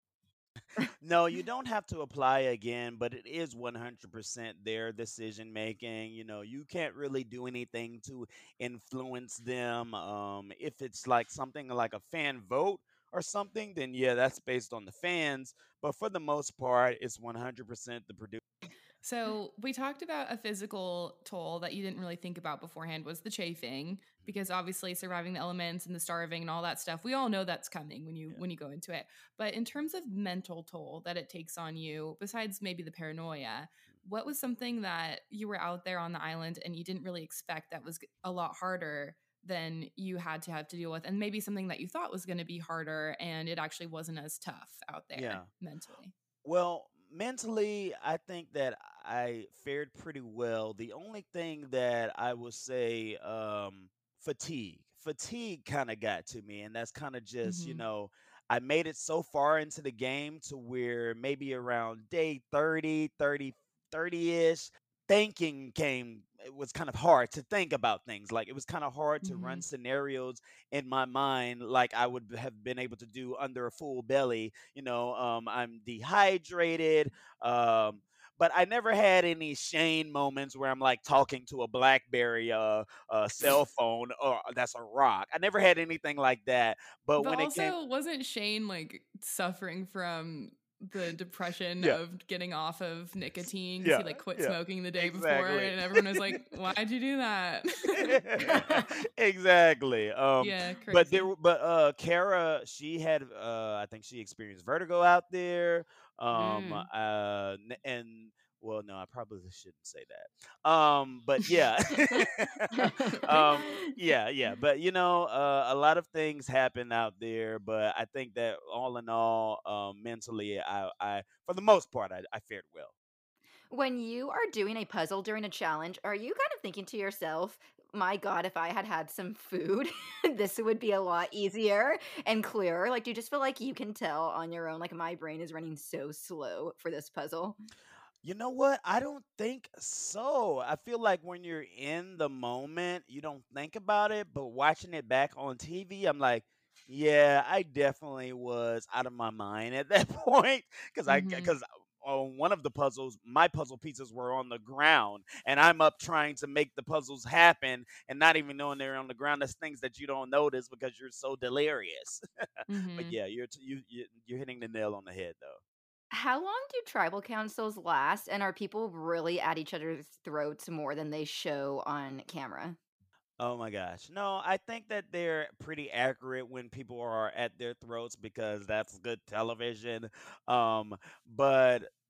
No, you don't have to apply again, but it is one hundred percent their decision making. You know, you can't really do anything to influence them. Um, if it's like something like a fan vote or something, then yeah, that's based on the fans. But for the most part, it's one hundred percent the producer. So we talked about a physical toll that you didn't really think about beforehand was the chafing, because obviously surviving the elements and the starving and all that stuff, we all know that's coming when you Yeah. when you go into it. But in terms of mental toll that it takes on you, besides maybe the paranoia, what was something that you were out there on the island and you didn't really expect that was g- a lot harder than you had to have to deal with, and maybe something that you thought was going to be harder and it actually wasn't as tough out Yeah. there mentally? Well, mentally, I think that I fared pretty well. The only thing that I would say, um, fatigue. Fatigue kind of got to me, and that's kind of just, you Hmm. know, I made it so far into the game to where maybe around day thirty, thirty, thirty ish thinking came it was kind of hard to think about things. Like it was kind of hard to Hmm. run scenarios in my mind like I would have been able to do under a full belly. You know, um, I'm dehydrated. Um, but I never had any Shane moments where I'm like talking to a BlackBerry uh, uh, cell phone or that's a rock. I never had anything like that. But But when it came, also, wasn't Shane like suffering from the depression yeah, of getting off of nicotine because he yeah, like quit yeah, smoking the day before, exactly. and everyone was like, "Why'd you do that?" Exactly. Um, Yeah, but there, crazy. w- but uh, Kara, she had, uh, I think she experienced vertigo out there. Um, Mm. uh, n- and well, no, I probably shouldn't say that. Um, but yeah, um, yeah, yeah. But you know, uh, a lot of things happen out there. But I think that all in all, um, mentally, I, I, for the most part, I, I fared well. When you are doing a puzzle during a challenge, are you kind of thinking to yourself, my God, if I had had some food, this would be a lot easier and clearer? Like, do you just feel like you can tell on your own, like, my brain is running so slow for this puzzle? You know what? I don't think so. I feel like when you're in the moment, you don't think about it, but watching it back on T V, I'm like, yeah, I definitely was out of my mind at that point because I Hmm. because on one of the puzzles, my puzzle pieces were on the ground, and I'm up trying to make the puzzles happen, and not even knowing they're on the ground. That's things that you don't notice because you're so delirious. But Hmm. yeah, you're t- you, you you're hitting the nail on the head though. How long do tribal councils last? And are people really at each other's throats more than they show on camera? Oh my gosh. No, I think that they're pretty accurate when people are at their throats because that's good television. Um, but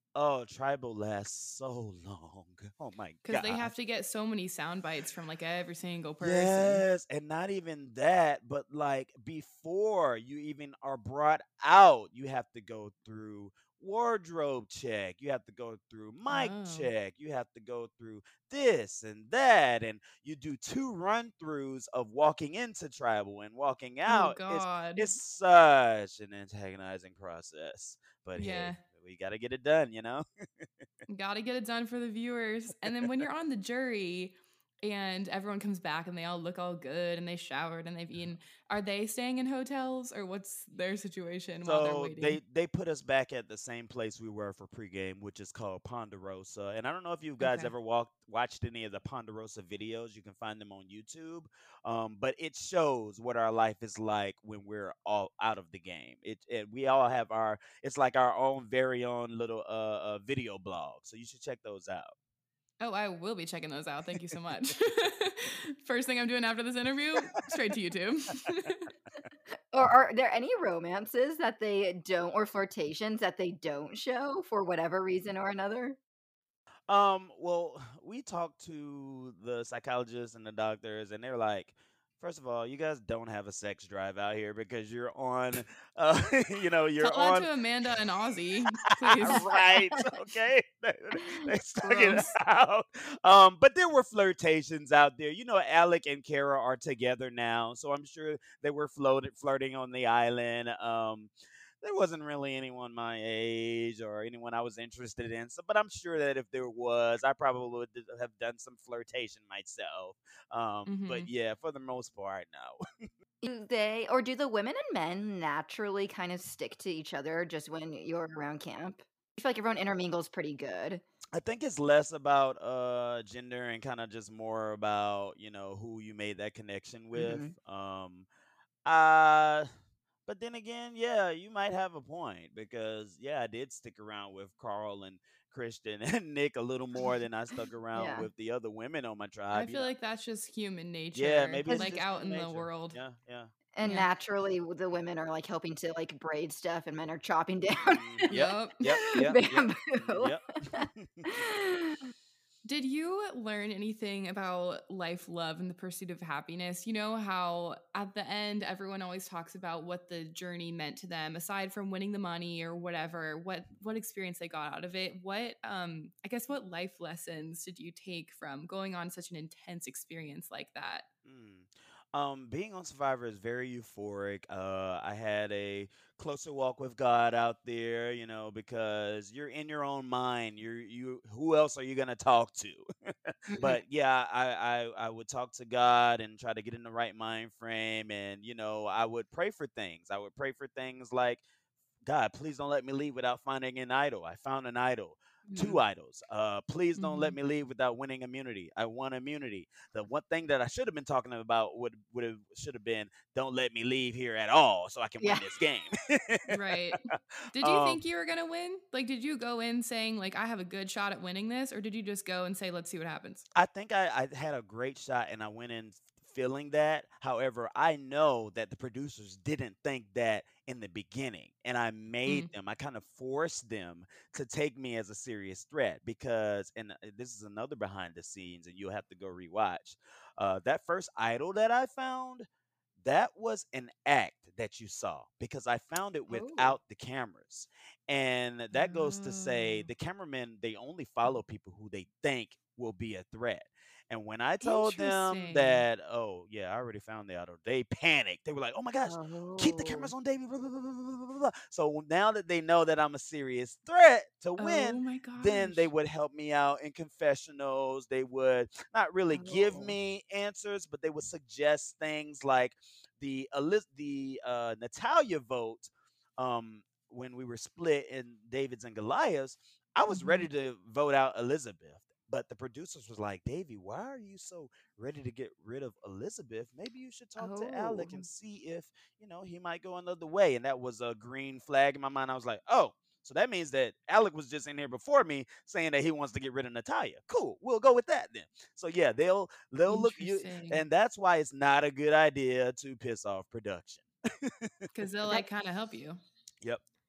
Oh, tribal lasts so long. Oh my Because they god. have to get so many sound bites from like every single person. Yes, and not even that, but like before you even are brought out, you have to go through wardrobe check, you have to go through mic Oh. check, you have to go through this and that, and you do two run throughs of walking into tribal and walking Oh out. It's God. it's such an antagonizing process. But Yeah. hey, we got to get it done, you know? Gotta get it done for the viewers. And then when you're on the jury and everyone comes back and they all look all good and they showered and they've eaten, are they staying in hotels or what's their situation while they're So waiting? they they put us back at the same place we were for pregame, which is called Ponderosa. And I don't know if you guys Okay. ever walked watched any of the Ponderosa videos. You can find them on YouTube. Um, but it shows what our life is like when we're all out of the game. It, it we all have our it's like our own very own little uh, uh video blog. So you should check those out. Oh, I will be checking those out. Thank you so much. First thing I'm doing after this interview, straight to YouTube. Or are there any romances that they don't or flirtations that they don't show for whatever reason or another? Um, well, we talked to the psychologists and the doctors, and they're like, first of all, you guys don't have a sex drive out here because you're on, uh, you know, Tell you're that on. to Amanda and Ozzy, please. Right, okay. They, they stuck it Gross. out. Um, but there were flirtations out there. You know, Alec and Kara are together now, so I'm sure they were floated flirting on the island. Um, there wasn't really anyone my age or anyone I was interested in. So, but I'm sure that if there was, I probably would have done some flirtation myself. Um, but Hmm. yeah, for the most part, no. Do they or do the women and men naturally kind of stick to each other just when you're around camp? I feel like everyone intermingles pretty good. I think it's less about uh gender and kind of just more about, you know, who you made that connection with. Mhm. Um uh but then again, yeah, you might have a point because yeah, I did stick around with Carl and Christian and Nick a little more than I stuck around Yeah. with the other women on my I tribe, you feel know. like that's just human Yeah, nature, maybe it's 'Cause like just out human in the nature. world. Yeah, yeah. and Yeah. naturally, w the women are, like, helping to, like, braid stuff and men are chopping down Mm, yep, Yup. yep, yep, yep. Mm, bamboo. yep. Did you learn anything about life, love, and the pursuit of happiness? You know how at the end, everyone always talks about what the journey meant to them, aside from winning the money or whatever, what what experience they got out of it. What um I guess what life lessons did you take from going on such an intense experience like that? Mm. Um, being on Survivor is very euphoric. Uh, I had a closer walk with God out there, you know, because you're in your own mind. You're you. Who else are you gonna talk to? Mhm. But yeah, I, I I would talk to God and try to get in the right mind frame, and you know, I would pray for things. I would pray for things like God, please don't let me leave without finding an idol. I found an idol, two Mhm. idols. Uh, please don't let Mhm. me leave without winning immunity. I won immunity. The one thing that I should have been talking about would would have should have been don't let me leave here at all so I can win Yeah. this game. Right. Did you um, think you were going to win? Like, did you go in saying, like, I have a good shot at winning this? Or did you just go and say, let's see what happens? I think I, I had a great shot and I went in feeling that. However, I know that the producers didn't think that in the beginning. And I made Mm. them, I kind of forced them to take me as a serious threat because, and uh, this is another behind the scenes, and you'll have to go rewatch. Uh, that first idol that I found, that was an act that you saw because I found it Oh. without the cameras. And that goes to say Oh, the cameramen, they only follow people who they think will be a threat. And when I told them interesting. that, oh, yeah, I already found the auto, they panicked. They were like, oh my gosh, keep the Oh. cameras on Davey. Blah, blah, blah, blah, blah, blah, blah. So now that they know that I'm a serious threat to Oh win, my then they gosh. would help me out in confessionals. They would not really give Oh. me answers, but they would suggest things like the Eliz- the uh, Natalia vote. Um, when we were split in David's and Goliath's, I was Hmm. ready to vote out Elizabeth. But the producers was like, Davy, why are you so ready to get rid of Elizabeth? Maybe you should talk to Alec Oh. and see if, you know, he might go another way. And that was a green flag in my mind. I was like, oh, so that means that Alec was just in here before me saying that he wants to get rid of Natalia. Cool. We'll go with that then. So yeah, they'll they'll look you Interesting. and that's why it's not a good idea to piss off production. Because they'll That like kind of help you. Yep.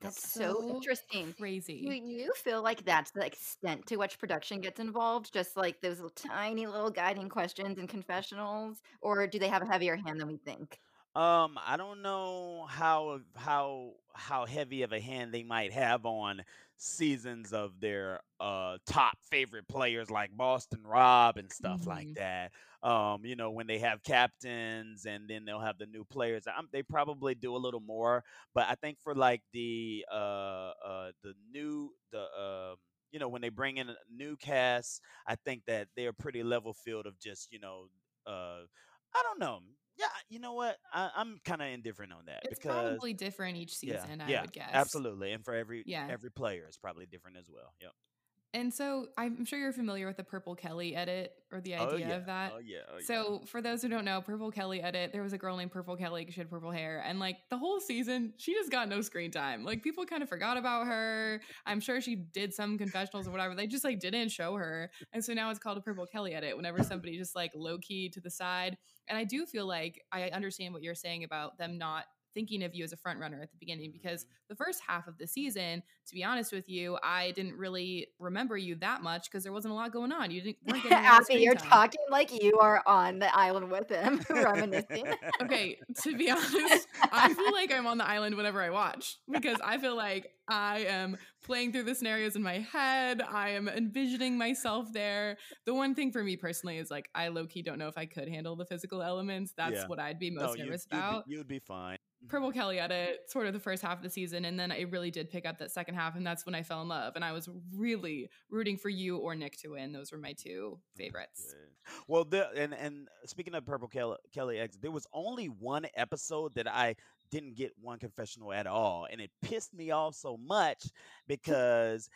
That's so So interesting. Do crazy. you feel like that's the extent to which production gets involved? Just like those little tiny little guiding questions and confessionals? Or do they have a heavier hand than we think? Um, I don't know how how how heavy of a hand they might have on seasons of their uh top favorite players like Boston Rob and stuff like Mhm. that. Um, you know, when they have captains and then they'll have the new players. Um, they probably do a little more, but I think for like the uh uh the new the um you know when they bring in a new cast, I think that they're pretty level field of just you know uh I don't know. Yeah, you know what? I, I'm kind of indifferent on that It's because probably different each yeah, season, I yeah, would guess. absolutely. And for every Yeah. every player, it's probably different as well. Yep. And so I'm sure you're familiar with the Purple Kelly edit or the Oh idea of yeah. that. Oh yeah. Oh yeah. So for those who don't know, Purple Kelly edit, there was a girl named Purple Kelly. She had purple hair. And like the whole season, she just got no screen time. Like people kind of forgot about her. I'm sure she did some confessionals or whatever. They just like didn't show her. And so now it's called a Purple Kelly edit whenever somebody just like low key to the side. And I do feel like I understand what you're saying about them not thinking of you as a front runner at the beginning because Mhm. the first half of the season, to be honest with you, I didn't really remember you that much because there wasn't a lot going on. You didn't weren't getting a lot of Abby, screen you're time. talking like you are on the island with him, reminiscing. Okay, to be honest, I feel like I'm on the island whenever I watch because I feel like I am playing through the scenarios in my head. I am envisioning myself there. The one thing for me personally is like I low key don't know if I could handle the physical elements. That's Yeah. what I'd be No, most you nervous you'd be about. you'd be fine. Purple Kelly edit sort of the first half of the season, and then I really did pick up that second half, and that's when I fell in love. And I was really rooting for you or Nick to win. Those were my two favorites. Good. Well, the and and speaking of Purple Kelly, Kelly X, there was only one episode that I didn't get one confessional at all, and it pissed me off so much because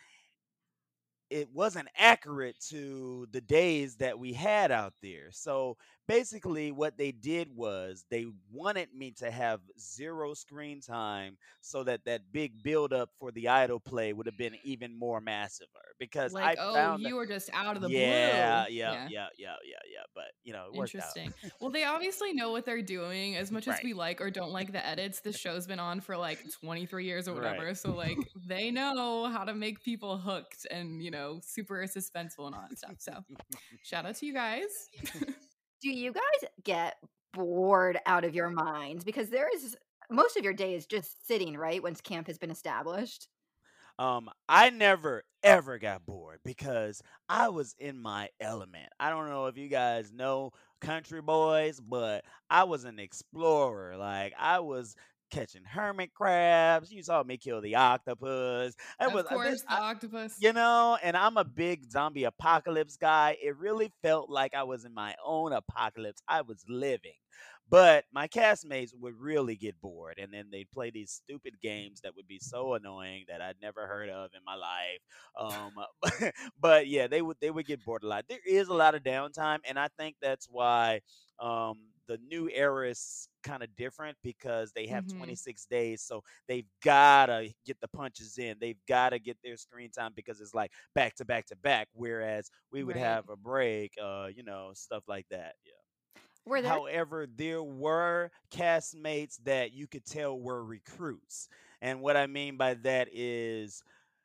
it wasn't accurate to the days that we had out there. So basically, what they did was they wanted me to have zero screen time so that that big buildup for the idol play would have been even more massive. Because Like, I oh, found that, you were just out of the yeah, blue. yeah, Yeah. yeah, yeah, yeah, yeah. But, you know, it worked out. Interesting. Well, they obviously know what they're doing. As much as Right, we like or don't like the edits, the show's been on for like twenty-three years or right. whatever. So, like, they know how to make people hooked and, you know, super suspenseful and all that stuff. So, shout out to you guys. Do you guys get bored out of your minds? Because there is most of your day is just sitting, right? Once camp has been established. Um, I never ever got bored because I was in my element. I don't know if you guys know Country Boys, but I was an explorer. Like I was catching hermit crabs. You saw me kill the octopus. I was, Of I, thi- course, the I- octopus. you know, and I'm a big zombie apocalypse guy. It really felt like I was in my own apocalypse. I was living. But my castmates would really get bored, and then they'd play these stupid games that would be so annoying that I'd never heard of in my life. Um, but yeah, they would they would get bored a lot. There is a lot of downtime, and I think that's why um, the new era is kind of different because they have Hmm. twenty-six days, so they've gotta get the punches in. They've gotta get their screen time because it's like back to back to back. Whereas we would Right. have a break, uh, you know, stuff like that. Yeah. Were there However, there were castmates that you could tell were recruits. And what I mean by that is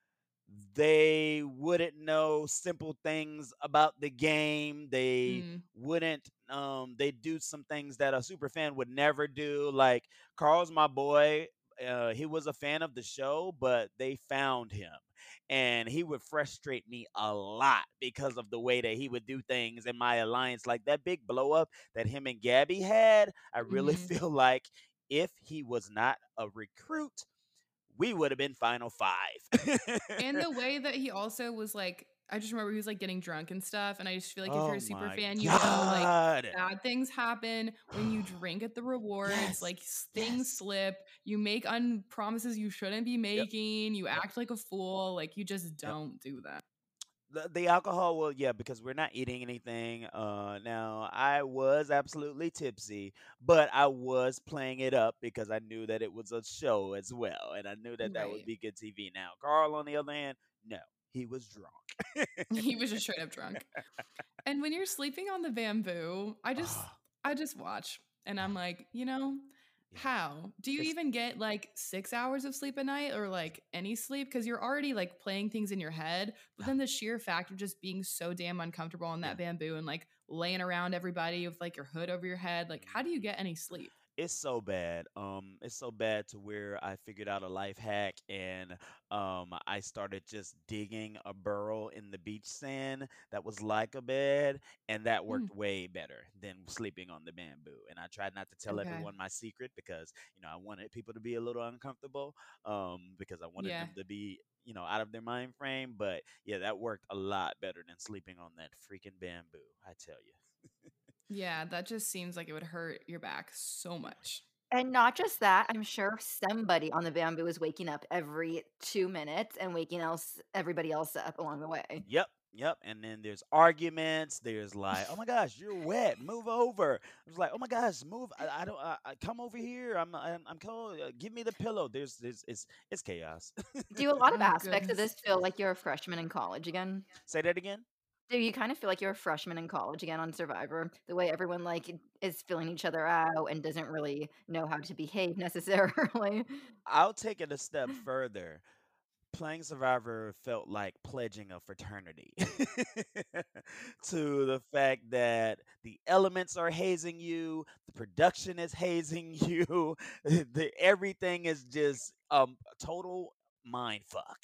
they wouldn't know simple things about the game. They Mm. wouldn't um they do some things that a super fan would never do. Like Carl's my boy. Uh, he was a fan of the show, but they found him. And he would frustrate me a lot because of the way that he would do things in my alliance. Like that big blow up that him and Gabby had, I really Hmm. feel like if he was not a recruit, we would have been final five. And the way that he also was like, I just remember he was like getting drunk and stuff. And I just feel like if you're Oh a super my fan, you know, like god. bad things happen when you drink at the rewards, Yes. like s- things Yes. slip, you make un promises you shouldn't be Yep. making, you Yep. act like a fool, like you just Yep. don't do that. The, the alcohol, well, yeah, because we're not eating anything. Uh, now I was absolutely tipsy, but I was playing it up because I knew that it was a show as well, and I knew that that would Right. be good T V. Now Carl, on the other hand, no, he was drunk. He was just straight up drunk. And when you're sleeping on the bamboo, I just I just watch and I'm like, you know, Yeah. How? Do you It's even get like six hours of sleep a night or like any sleep? Because you're already like playing things in your head, but then the sheer fact of just being so damn uncomfortable on yeah. that bamboo and like laying around everybody with like your hood over your head, like how do you Mhm. get any sleep? It's so bad. Um, it's so bad to where I figured out a life hack, and um, I started just digging a burrow in the beach sand that was like a bed, and that Mm, worked way better than sleeping on the bamboo. And I tried not to tell okay. everyone my secret because, you know, I wanted people to be a little uncomfortable, um, because I wanted Yeah. them to be, you know, out of their mind frame. But yeah, that worked a lot better than sleeping on that freaking bamboo, I tell you. Yeah. That just seems like it would hurt your back so much. And not just that, I'm sure somebody on the bamboo is waking up every two minutes and waking else everybody else up along the way. Yep, yep. And then there's arguments. There's like, oh my gosh, you're wet. Move over. I was like, oh my gosh, move. I, I don't. I, I come over here. I'm. I'm, I'm cold. Uh, give me the pillow. There's. There's. It's. It's chaos. Do a lot of Oh, aspects of goodness. this feel like you're a freshman in college again? Say that again. Do you kind of feel like you're a freshman in college again on Survivor? The way everyone like is filling each other out and doesn't really know how to behave necessarily. I'll take it a step further. Playing Survivor felt like pledging a fraternity to the fact that the elements are hazing you, the production is hazing you, the everything is just um a total mind fuck.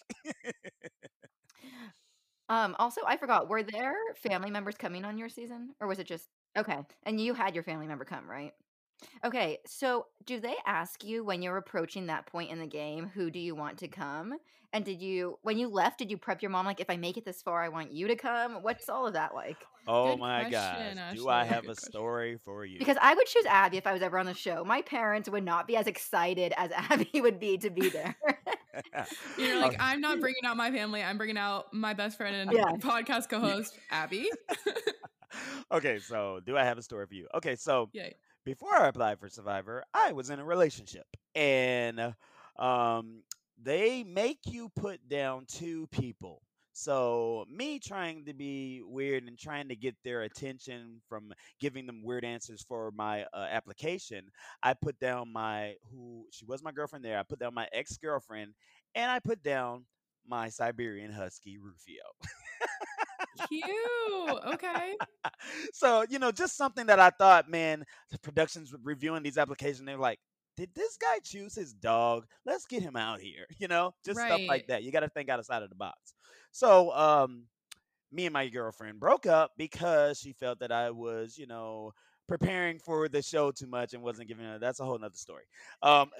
Um, also, I forgot, were there family members coming on your season? Or was it just okay, and you had your family member come, right? Okay, so do they ask you when you're approaching that point in the game, who do you want to come? And did you when you left, did you prep your mom like, "If I make it this far, I want you to come?" What's all of that like? Oh Good my gosh, question, do I Ashley. have a Good question. story for you? Because I would choose Abby if I was ever on the show. My parents would not be as excited as Abby would be to be there. You're Uh, like, I'm not bringing out my family. I'm bringing out my best friend and Yeah. podcast co-host, Abby. okay, so do I have a story for you? Okay, so Yay. before I applied for Survivor, I was in a relationship, and um, they make you put down two people. So me trying to be weird and trying to get their attention from giving them weird answers for my uh, application, I put down my who she was my girlfriend there. I put down my ex girlfriend, and I put down my Siberian Husky Rufio. Cute. Okay. So you know, just something that I thought, man, the productions were reviewing these applications. They're like, did this guy choose his dog? Let's get him out here. You know, just stuff like Right. that. You got to think outside of the box. So, um, me and my girlfriend broke up because she felt that I was, you know, preparing for the show too much and wasn't giving her. That's a whole nother story. Um,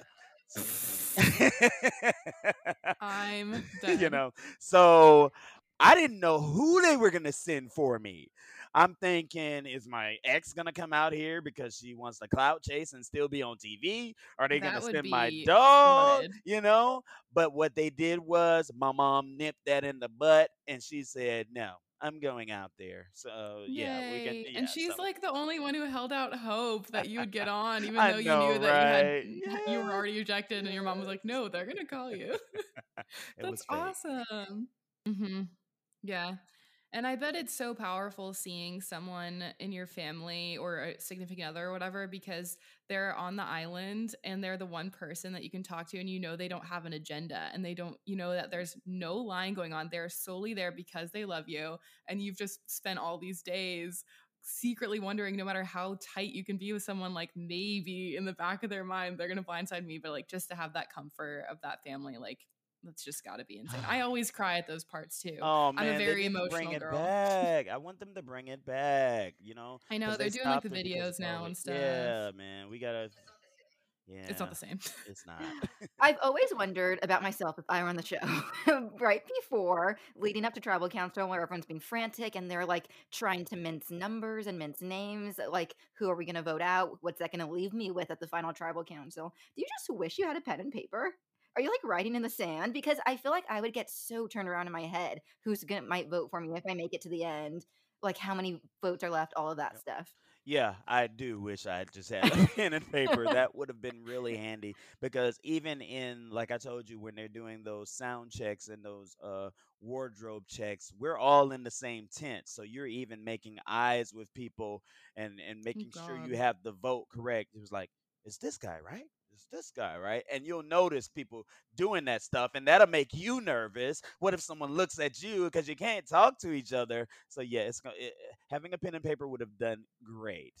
I'm you dead. know, so I didn't know who they were gonna send for me. I'm thinking, is my ex gonna come out here because she wants to clout chase and still be on T V? Are they gonna That would send my be dog? horrid. You know? But what they did was my mom nipped that in the butt and she said, no, I'm going out there. So yeah, we can Yay. yeah, And she's so like the only one who held out hope that you would get on, even I though you knew know, that you had right? you were Yeah. already ejected and your mom was Yeah. like, no, they're gonna call you. It That's was fate. awesome. Hmm. Yeah. And I bet it's so powerful seeing someone in your family or a significant other or whatever because they're on the island and they're the one person that you can talk to and you know they don't have an agenda and they don't, you know, that there's no line going on. They're solely there because they love you. And you've just spent all these days secretly wondering, no matter how tight you can be with someone, like maybe in the back of their mind, they're going to blindside me. But like just to have that comfort of that family, like, that's just got to be insane. I always cry at those parts too. Oh I'm a man, they very need to bring emotional it girl. back. I want them to bring it back, you know, I know because they they're doing like the stopped it because of videos now COVID. and stuff. Yeah, man, we gotta. It's not Yeah, the same. it's not. I've always wondered about myself if I were on the show right before leading up to Tribal Council where everyone's being frantic and they're like trying to mince numbers and mince names. Like, who are we going to vote out? What's that going to leave me with at the final Tribal Council? Do you just wish you had a pen and paper? Are you like writing in the sand? Because I feel like I would get so turned around in my head who's gonna might vote for me if I make it to the end. Like how many votes are left, all of that Yep. stuff. Yeah, I do wish I just had a pen and paper. That would have been really handy because even in, like I told you, when they're doing those sound checks and those uh, wardrobe checks, we're all in the same tent. So you're even making eyes with people and and Oh making sure you God. have the vote correct. It was like, is this guy right? it's this guy, right? And you'll notice people doing that stuff, and that'll make you nervous. What if someone looks at you because you can't talk to each other? So yeah, it's go- it, having a pen and paper would have done great.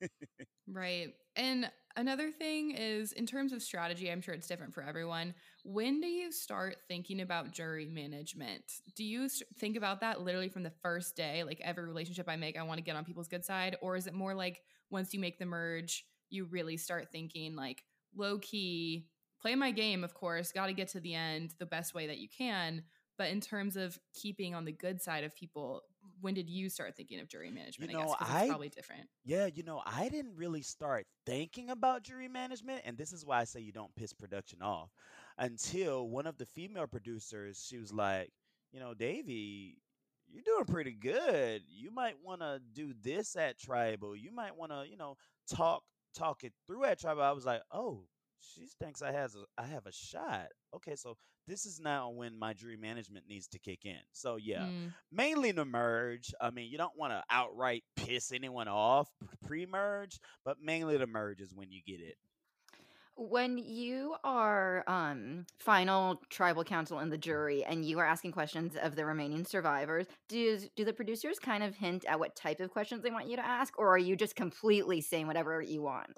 Right. And another thing is in terms of strategy, I'm sure it's different for everyone. When do you start thinking about jury management? Do you s- think about that literally from the first day? Like every relationship I make, I want to get on people's good side? Or is it more like once you make the merge, you really start thinking like low key, play my game, of course, got to get to the end the best way that you can. But in terms of keeping on the good side of people, when did you start thinking of jury You management? I guess know, because it's I probably different. Yeah, you know, I didn't really start thinking about jury management, and this is why I say you don't piss production off until one of the female producers, she was like, you know, Davey, you're doing pretty good. You might want to do this at Tribal. You might want to, you know, talk talk it through at Tribal. I was like, oh, she thinks I has a, I have a shot. Okay, so this is now when my jury management needs to kick in. So yeah, Mm. mainly the merge. I mean, you don't want to outright piss anyone off pre merge, but mainly the merge is when you get it. When you are um, final tribal council and the jury, and you are asking questions of the remaining survivors, do do the producers kind of hint at what type of questions they want you to ask, or are you just completely saying whatever you want?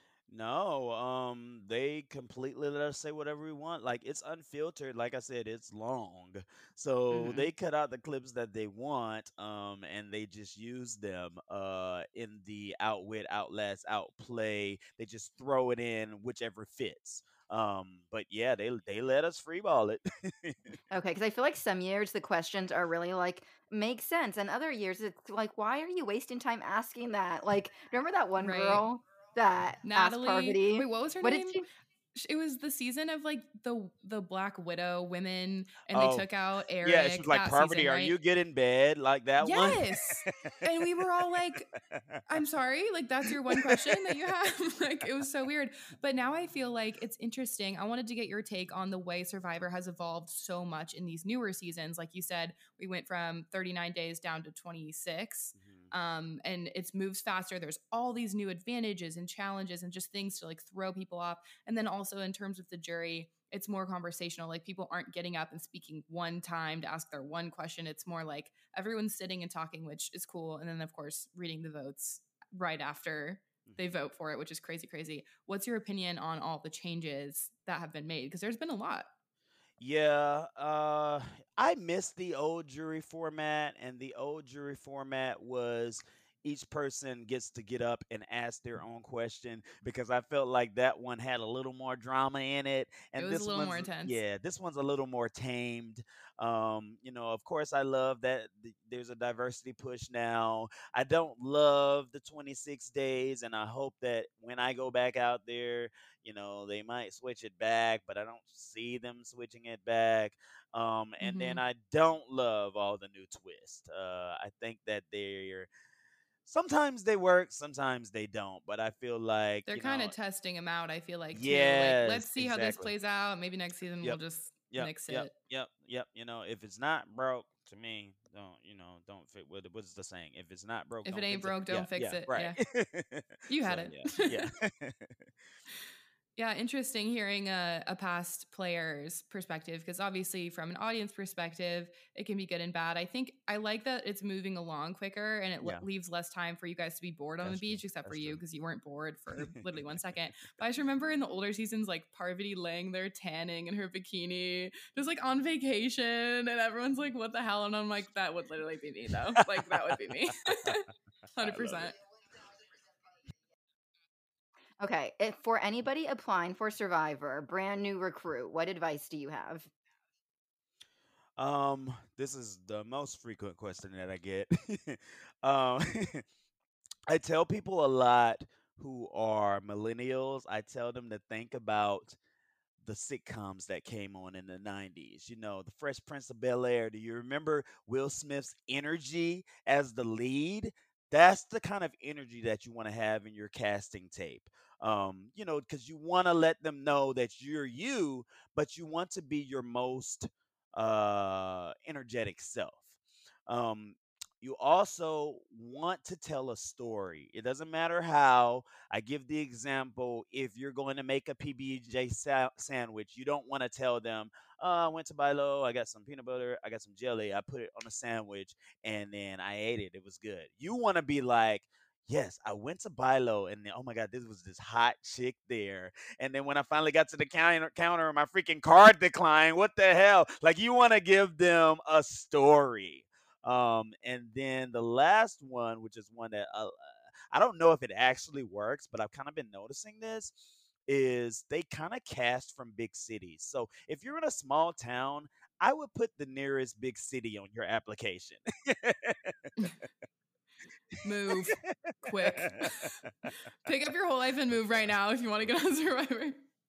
No, um, they completely let us say whatever we want. Like it's unfiltered. Like I said, it's long, so Hmm. they cut out the clips that they want, um, and they just use them, uh, in the outwit, outlast, outplay. They just throw it in whichever fits. Um, but yeah, they they let us freeball it. Okay, because I feel like some years the questions are really like make sense, and other years it's like, why are you wasting time asking that? Like, remember that one Right. girl that asked Natalie, Parvati, wait, what was her what did name? she? Sh- It was the season of like the the Black Widow women, and they Oh, took out yeah, she was Eric like, that season, "Parvati, are right? you getting bed?" Like that one? Yes. And we were all like, I'm sorry, like that's your one question that you have. Like it was so weird. But now I feel like it's interesting. I wanted to get your take on the way Survivor has evolved so much in these newer seasons. Like you said, we went from thirty-nine days down to twenty-six. Mhm. Um, and it's moves faster. There's all these new advantages and challenges and just things to like throw people off. And then also in terms of the jury, it's more conversational. Like people aren't getting up and speaking one time to ask their one question. It's more like everyone's sitting and talking, which is cool. And then, of course, reading the votes right after they Mhm. vote for it, which is crazy, crazy. What's your opinion on all the changes that have been made? Because there's been a lot. Yeah, uh, I miss the old jury format, and the old jury format was each person gets to get up and ask their own question because I felt like that one had a little more drama in it, It and was a this little more one's intense. yeah, this one's a little more tamed. Um, you know, of course, I love that th- there's a diversity push now. I don't love the twenty-six days, and I hope that when I go back out there, you know, they might switch it back, but I don't see them switching it back. Um, and then Hmm. I don't love all the new twists. Uh, I think that they're sometimes they work, sometimes they don't. But I feel like, They're you kind know, of testing them out, I feel like, too. Like, let's yes, see how this exactly. plays out. Maybe next season we'll Yep, just yep, nix yep, it. yep, yep. You know, if it's not broke, to me, don't you know, don't fit with it. What's the saying? If it's not broke, If it don't ain't fix it. broke, Yeah, don't fix yeah, it. right. Yeah. You had So it. yeah, yeah. Yeah, interesting hearing a, a past player's perspective because obviously, from an audience perspective, it can be good and bad. I think I like that it's moving along quicker and it l- Yeah, leaves less time for you guys to be bored on the that's true. beach, except for That's you true. because you weren't bored for literally one second. But I just remember in the older seasons, like Parvati laying there tanning in her bikini, just like on vacation, and everyone's like, what the hell? And I'm like, that would literally be me, though. Like, that would be me. I love it. one hundred percent. Okay, if for anybody applying for Survivor, brand new recruit, what advice do you have? Um, this is the most frequent question that I get. um, I tell people a lot who are millennials. I tell them to think about the sitcoms that came on in the nineties. You know, The Fresh Prince of Bel Air. Do you remember Will Smith's energy as the lead? That's the kind of energy that you want to have in your casting tape. Um, you know, because you want to let them know that you're you, but you want to be your most uh, energetic self. Um, You also want to tell a story. It doesn't matter how. I give the example, if you're going to make a P B J sa- sandwich, you don't want to tell them, oh, I went to buy low, I got some peanut butter, I got some jelly, I put it on a sandwich, and then I ate it. It was good. You want to be like, yes, I went to buy low, and then, oh my God, this was this hot chick there. And then when I finally got to the counter, counter, my freaking card declined. What the hell? Like, you want to give them a story. Um, and then the last one, which is one that uh, I don't know if it actually works, but I've kind of been noticing this, is they kind of cast from big cities. So if you're in a small town, I would put the nearest big city on your application. Move quick. Pick up your whole life and move right now if you want to get on Survivor.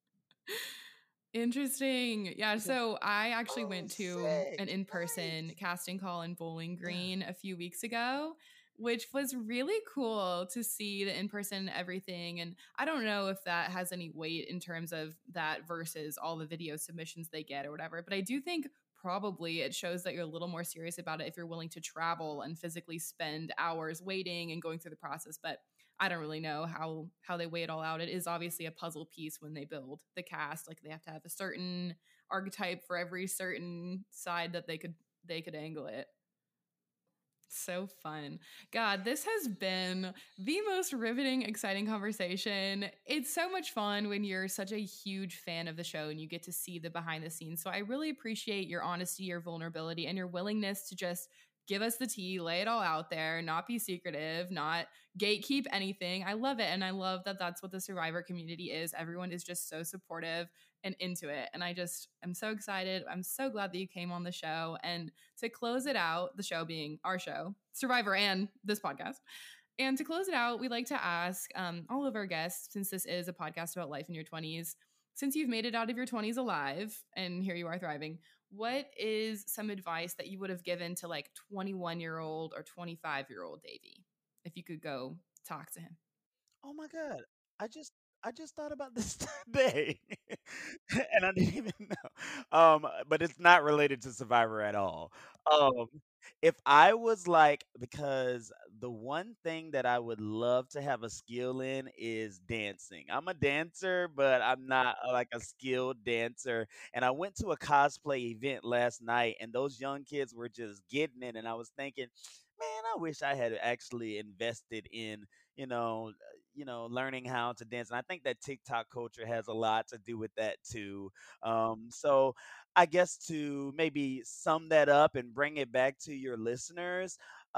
Interesting. Yeah, so I actually Oh, went to sick. an in-person Nice. casting call in Bowling Yeah. Green a few weeks ago, which was really cool to see the in-person everything. And I don't know if that has any weight in terms of that versus all the video submissions they get or whatever, but I do think probably it shows that you're a little more serious about it if you're willing to travel and physically spend hours waiting and going through the process. But I don't really know how how they weigh it all out. It is obviously a puzzle piece when they build the cast. Like, they have to have a certain archetype for every certain side that they could they could angle it. So fun. God, this has been the most riveting, exciting conversation. It's so much fun when you're such a huge fan of the show and you get to see the behind the scenes. So I really appreciate your honesty, your vulnerability, and your willingness to just give us the tea, lay it all out there, not be secretive, not gatekeep anything. I love it. And I love that that's what the Survivor community is. Everyone is just so supportive and into it. And I just am so excited. I'm so glad that you came on the show. And to close it out, the show being our show, Survivor, and this podcast. And to close it out, we like to ask um, all of our guests, since this is a podcast about life in your twenties, since you've made it out of your twenties alive and here you are thriving, what is some advice that you would have given to like twenty-one year old or twenty-five year old Davey if you could go talk to him? Oh my God. I just I just thought about this today. And I didn't even know. Um, but it's not related to Survivor at all. Um, if I was like, because the one thing that I would love to have a skill in is dancing. I'm a dancer, but I'm not uh, like a skilled dancer. And I went to a cosplay event last night, and those young kids were just getting it. And I was thinking, man, I wish I had actually invested in, you know, you know, learning how to dance. And I think that TikTok culture has a lot to do with that too. Um, so I guess to maybe sum that up and bring it back to your listeners,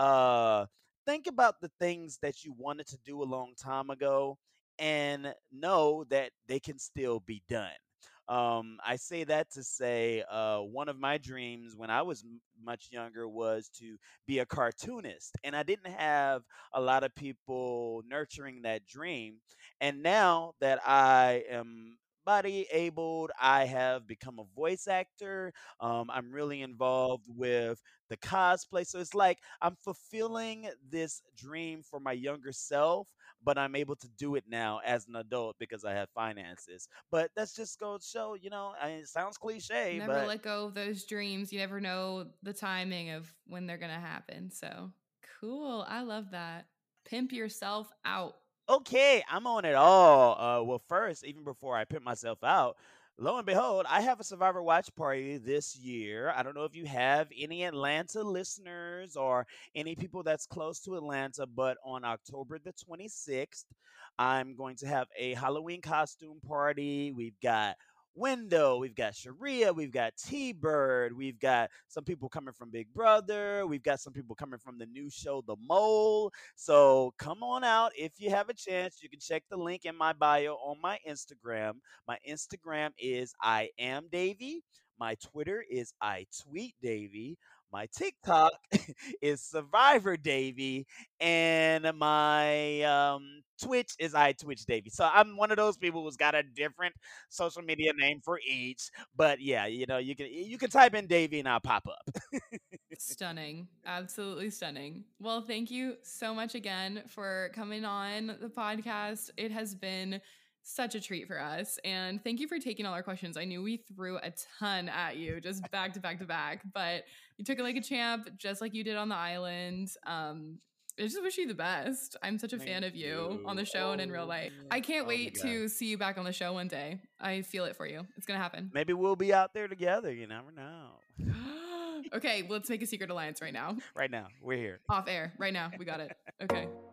uh, think about the things that you wanted to do a long time ago and know that they can still be done. Um, I say that to say uh, one of my dreams when I was m- much younger was to be a cartoonist, and I didn't have a lot of people nurturing that dream. And now that I am body abled, I have become a voice actor. Um, I'm really involved with the cosplay. So it's like I'm fulfilling this dream for my younger self, but I'm able to do it now as an adult because I have finances. But that's just goes to show, you know, I mean, it sounds cliche, Never but let go of those dreams. You never know the timing of when they're going to happen. So cool. I love that. Pimp yourself out. okay, I'm on it all. Uh, well, first, even before I put myself out, lo and behold, I have a Survivor Watch Party this year. I don't know if you have any Atlanta listeners or any people that's close to Atlanta, but on October the twenty-sixth, I'm going to have a Halloween costume party. We've got Window, we've got Sharia, we've got T Bird, we've got some people coming from Big Brother, we've got some people coming from the new show, The Mole. So come on out if you have a chance. You can check the link in my bio on my Instagram. My Instagram is I am Davy. My Twitter is I tweet Davy. My TikTok is Survivor Davy, and my um, Twitch is I Twitch Davy. So I'm one of those people who's got a different social media name for each. But yeah, you know, you can you can type in Davy and I'll pop up. Stunning. Absolutely stunning. Well, thank you so much again for coming on the podcast. It has been such a treat for us. And thank you for taking all our questions. I knew we threw a ton at you, just back to back to back, but you took it like a champ, just like you did on the island. Um, I just wish you the best. I'm such a Thank fan of you, you. on the show and in real Oh, life. I can't oh my wait God. to see you back on the show one day. I feel it for you. It's going to happen. Maybe we'll be out there together. You never know. Okay, let's make a secret alliance right now. Right now, we're here. Off air, right now. We got it. Okay.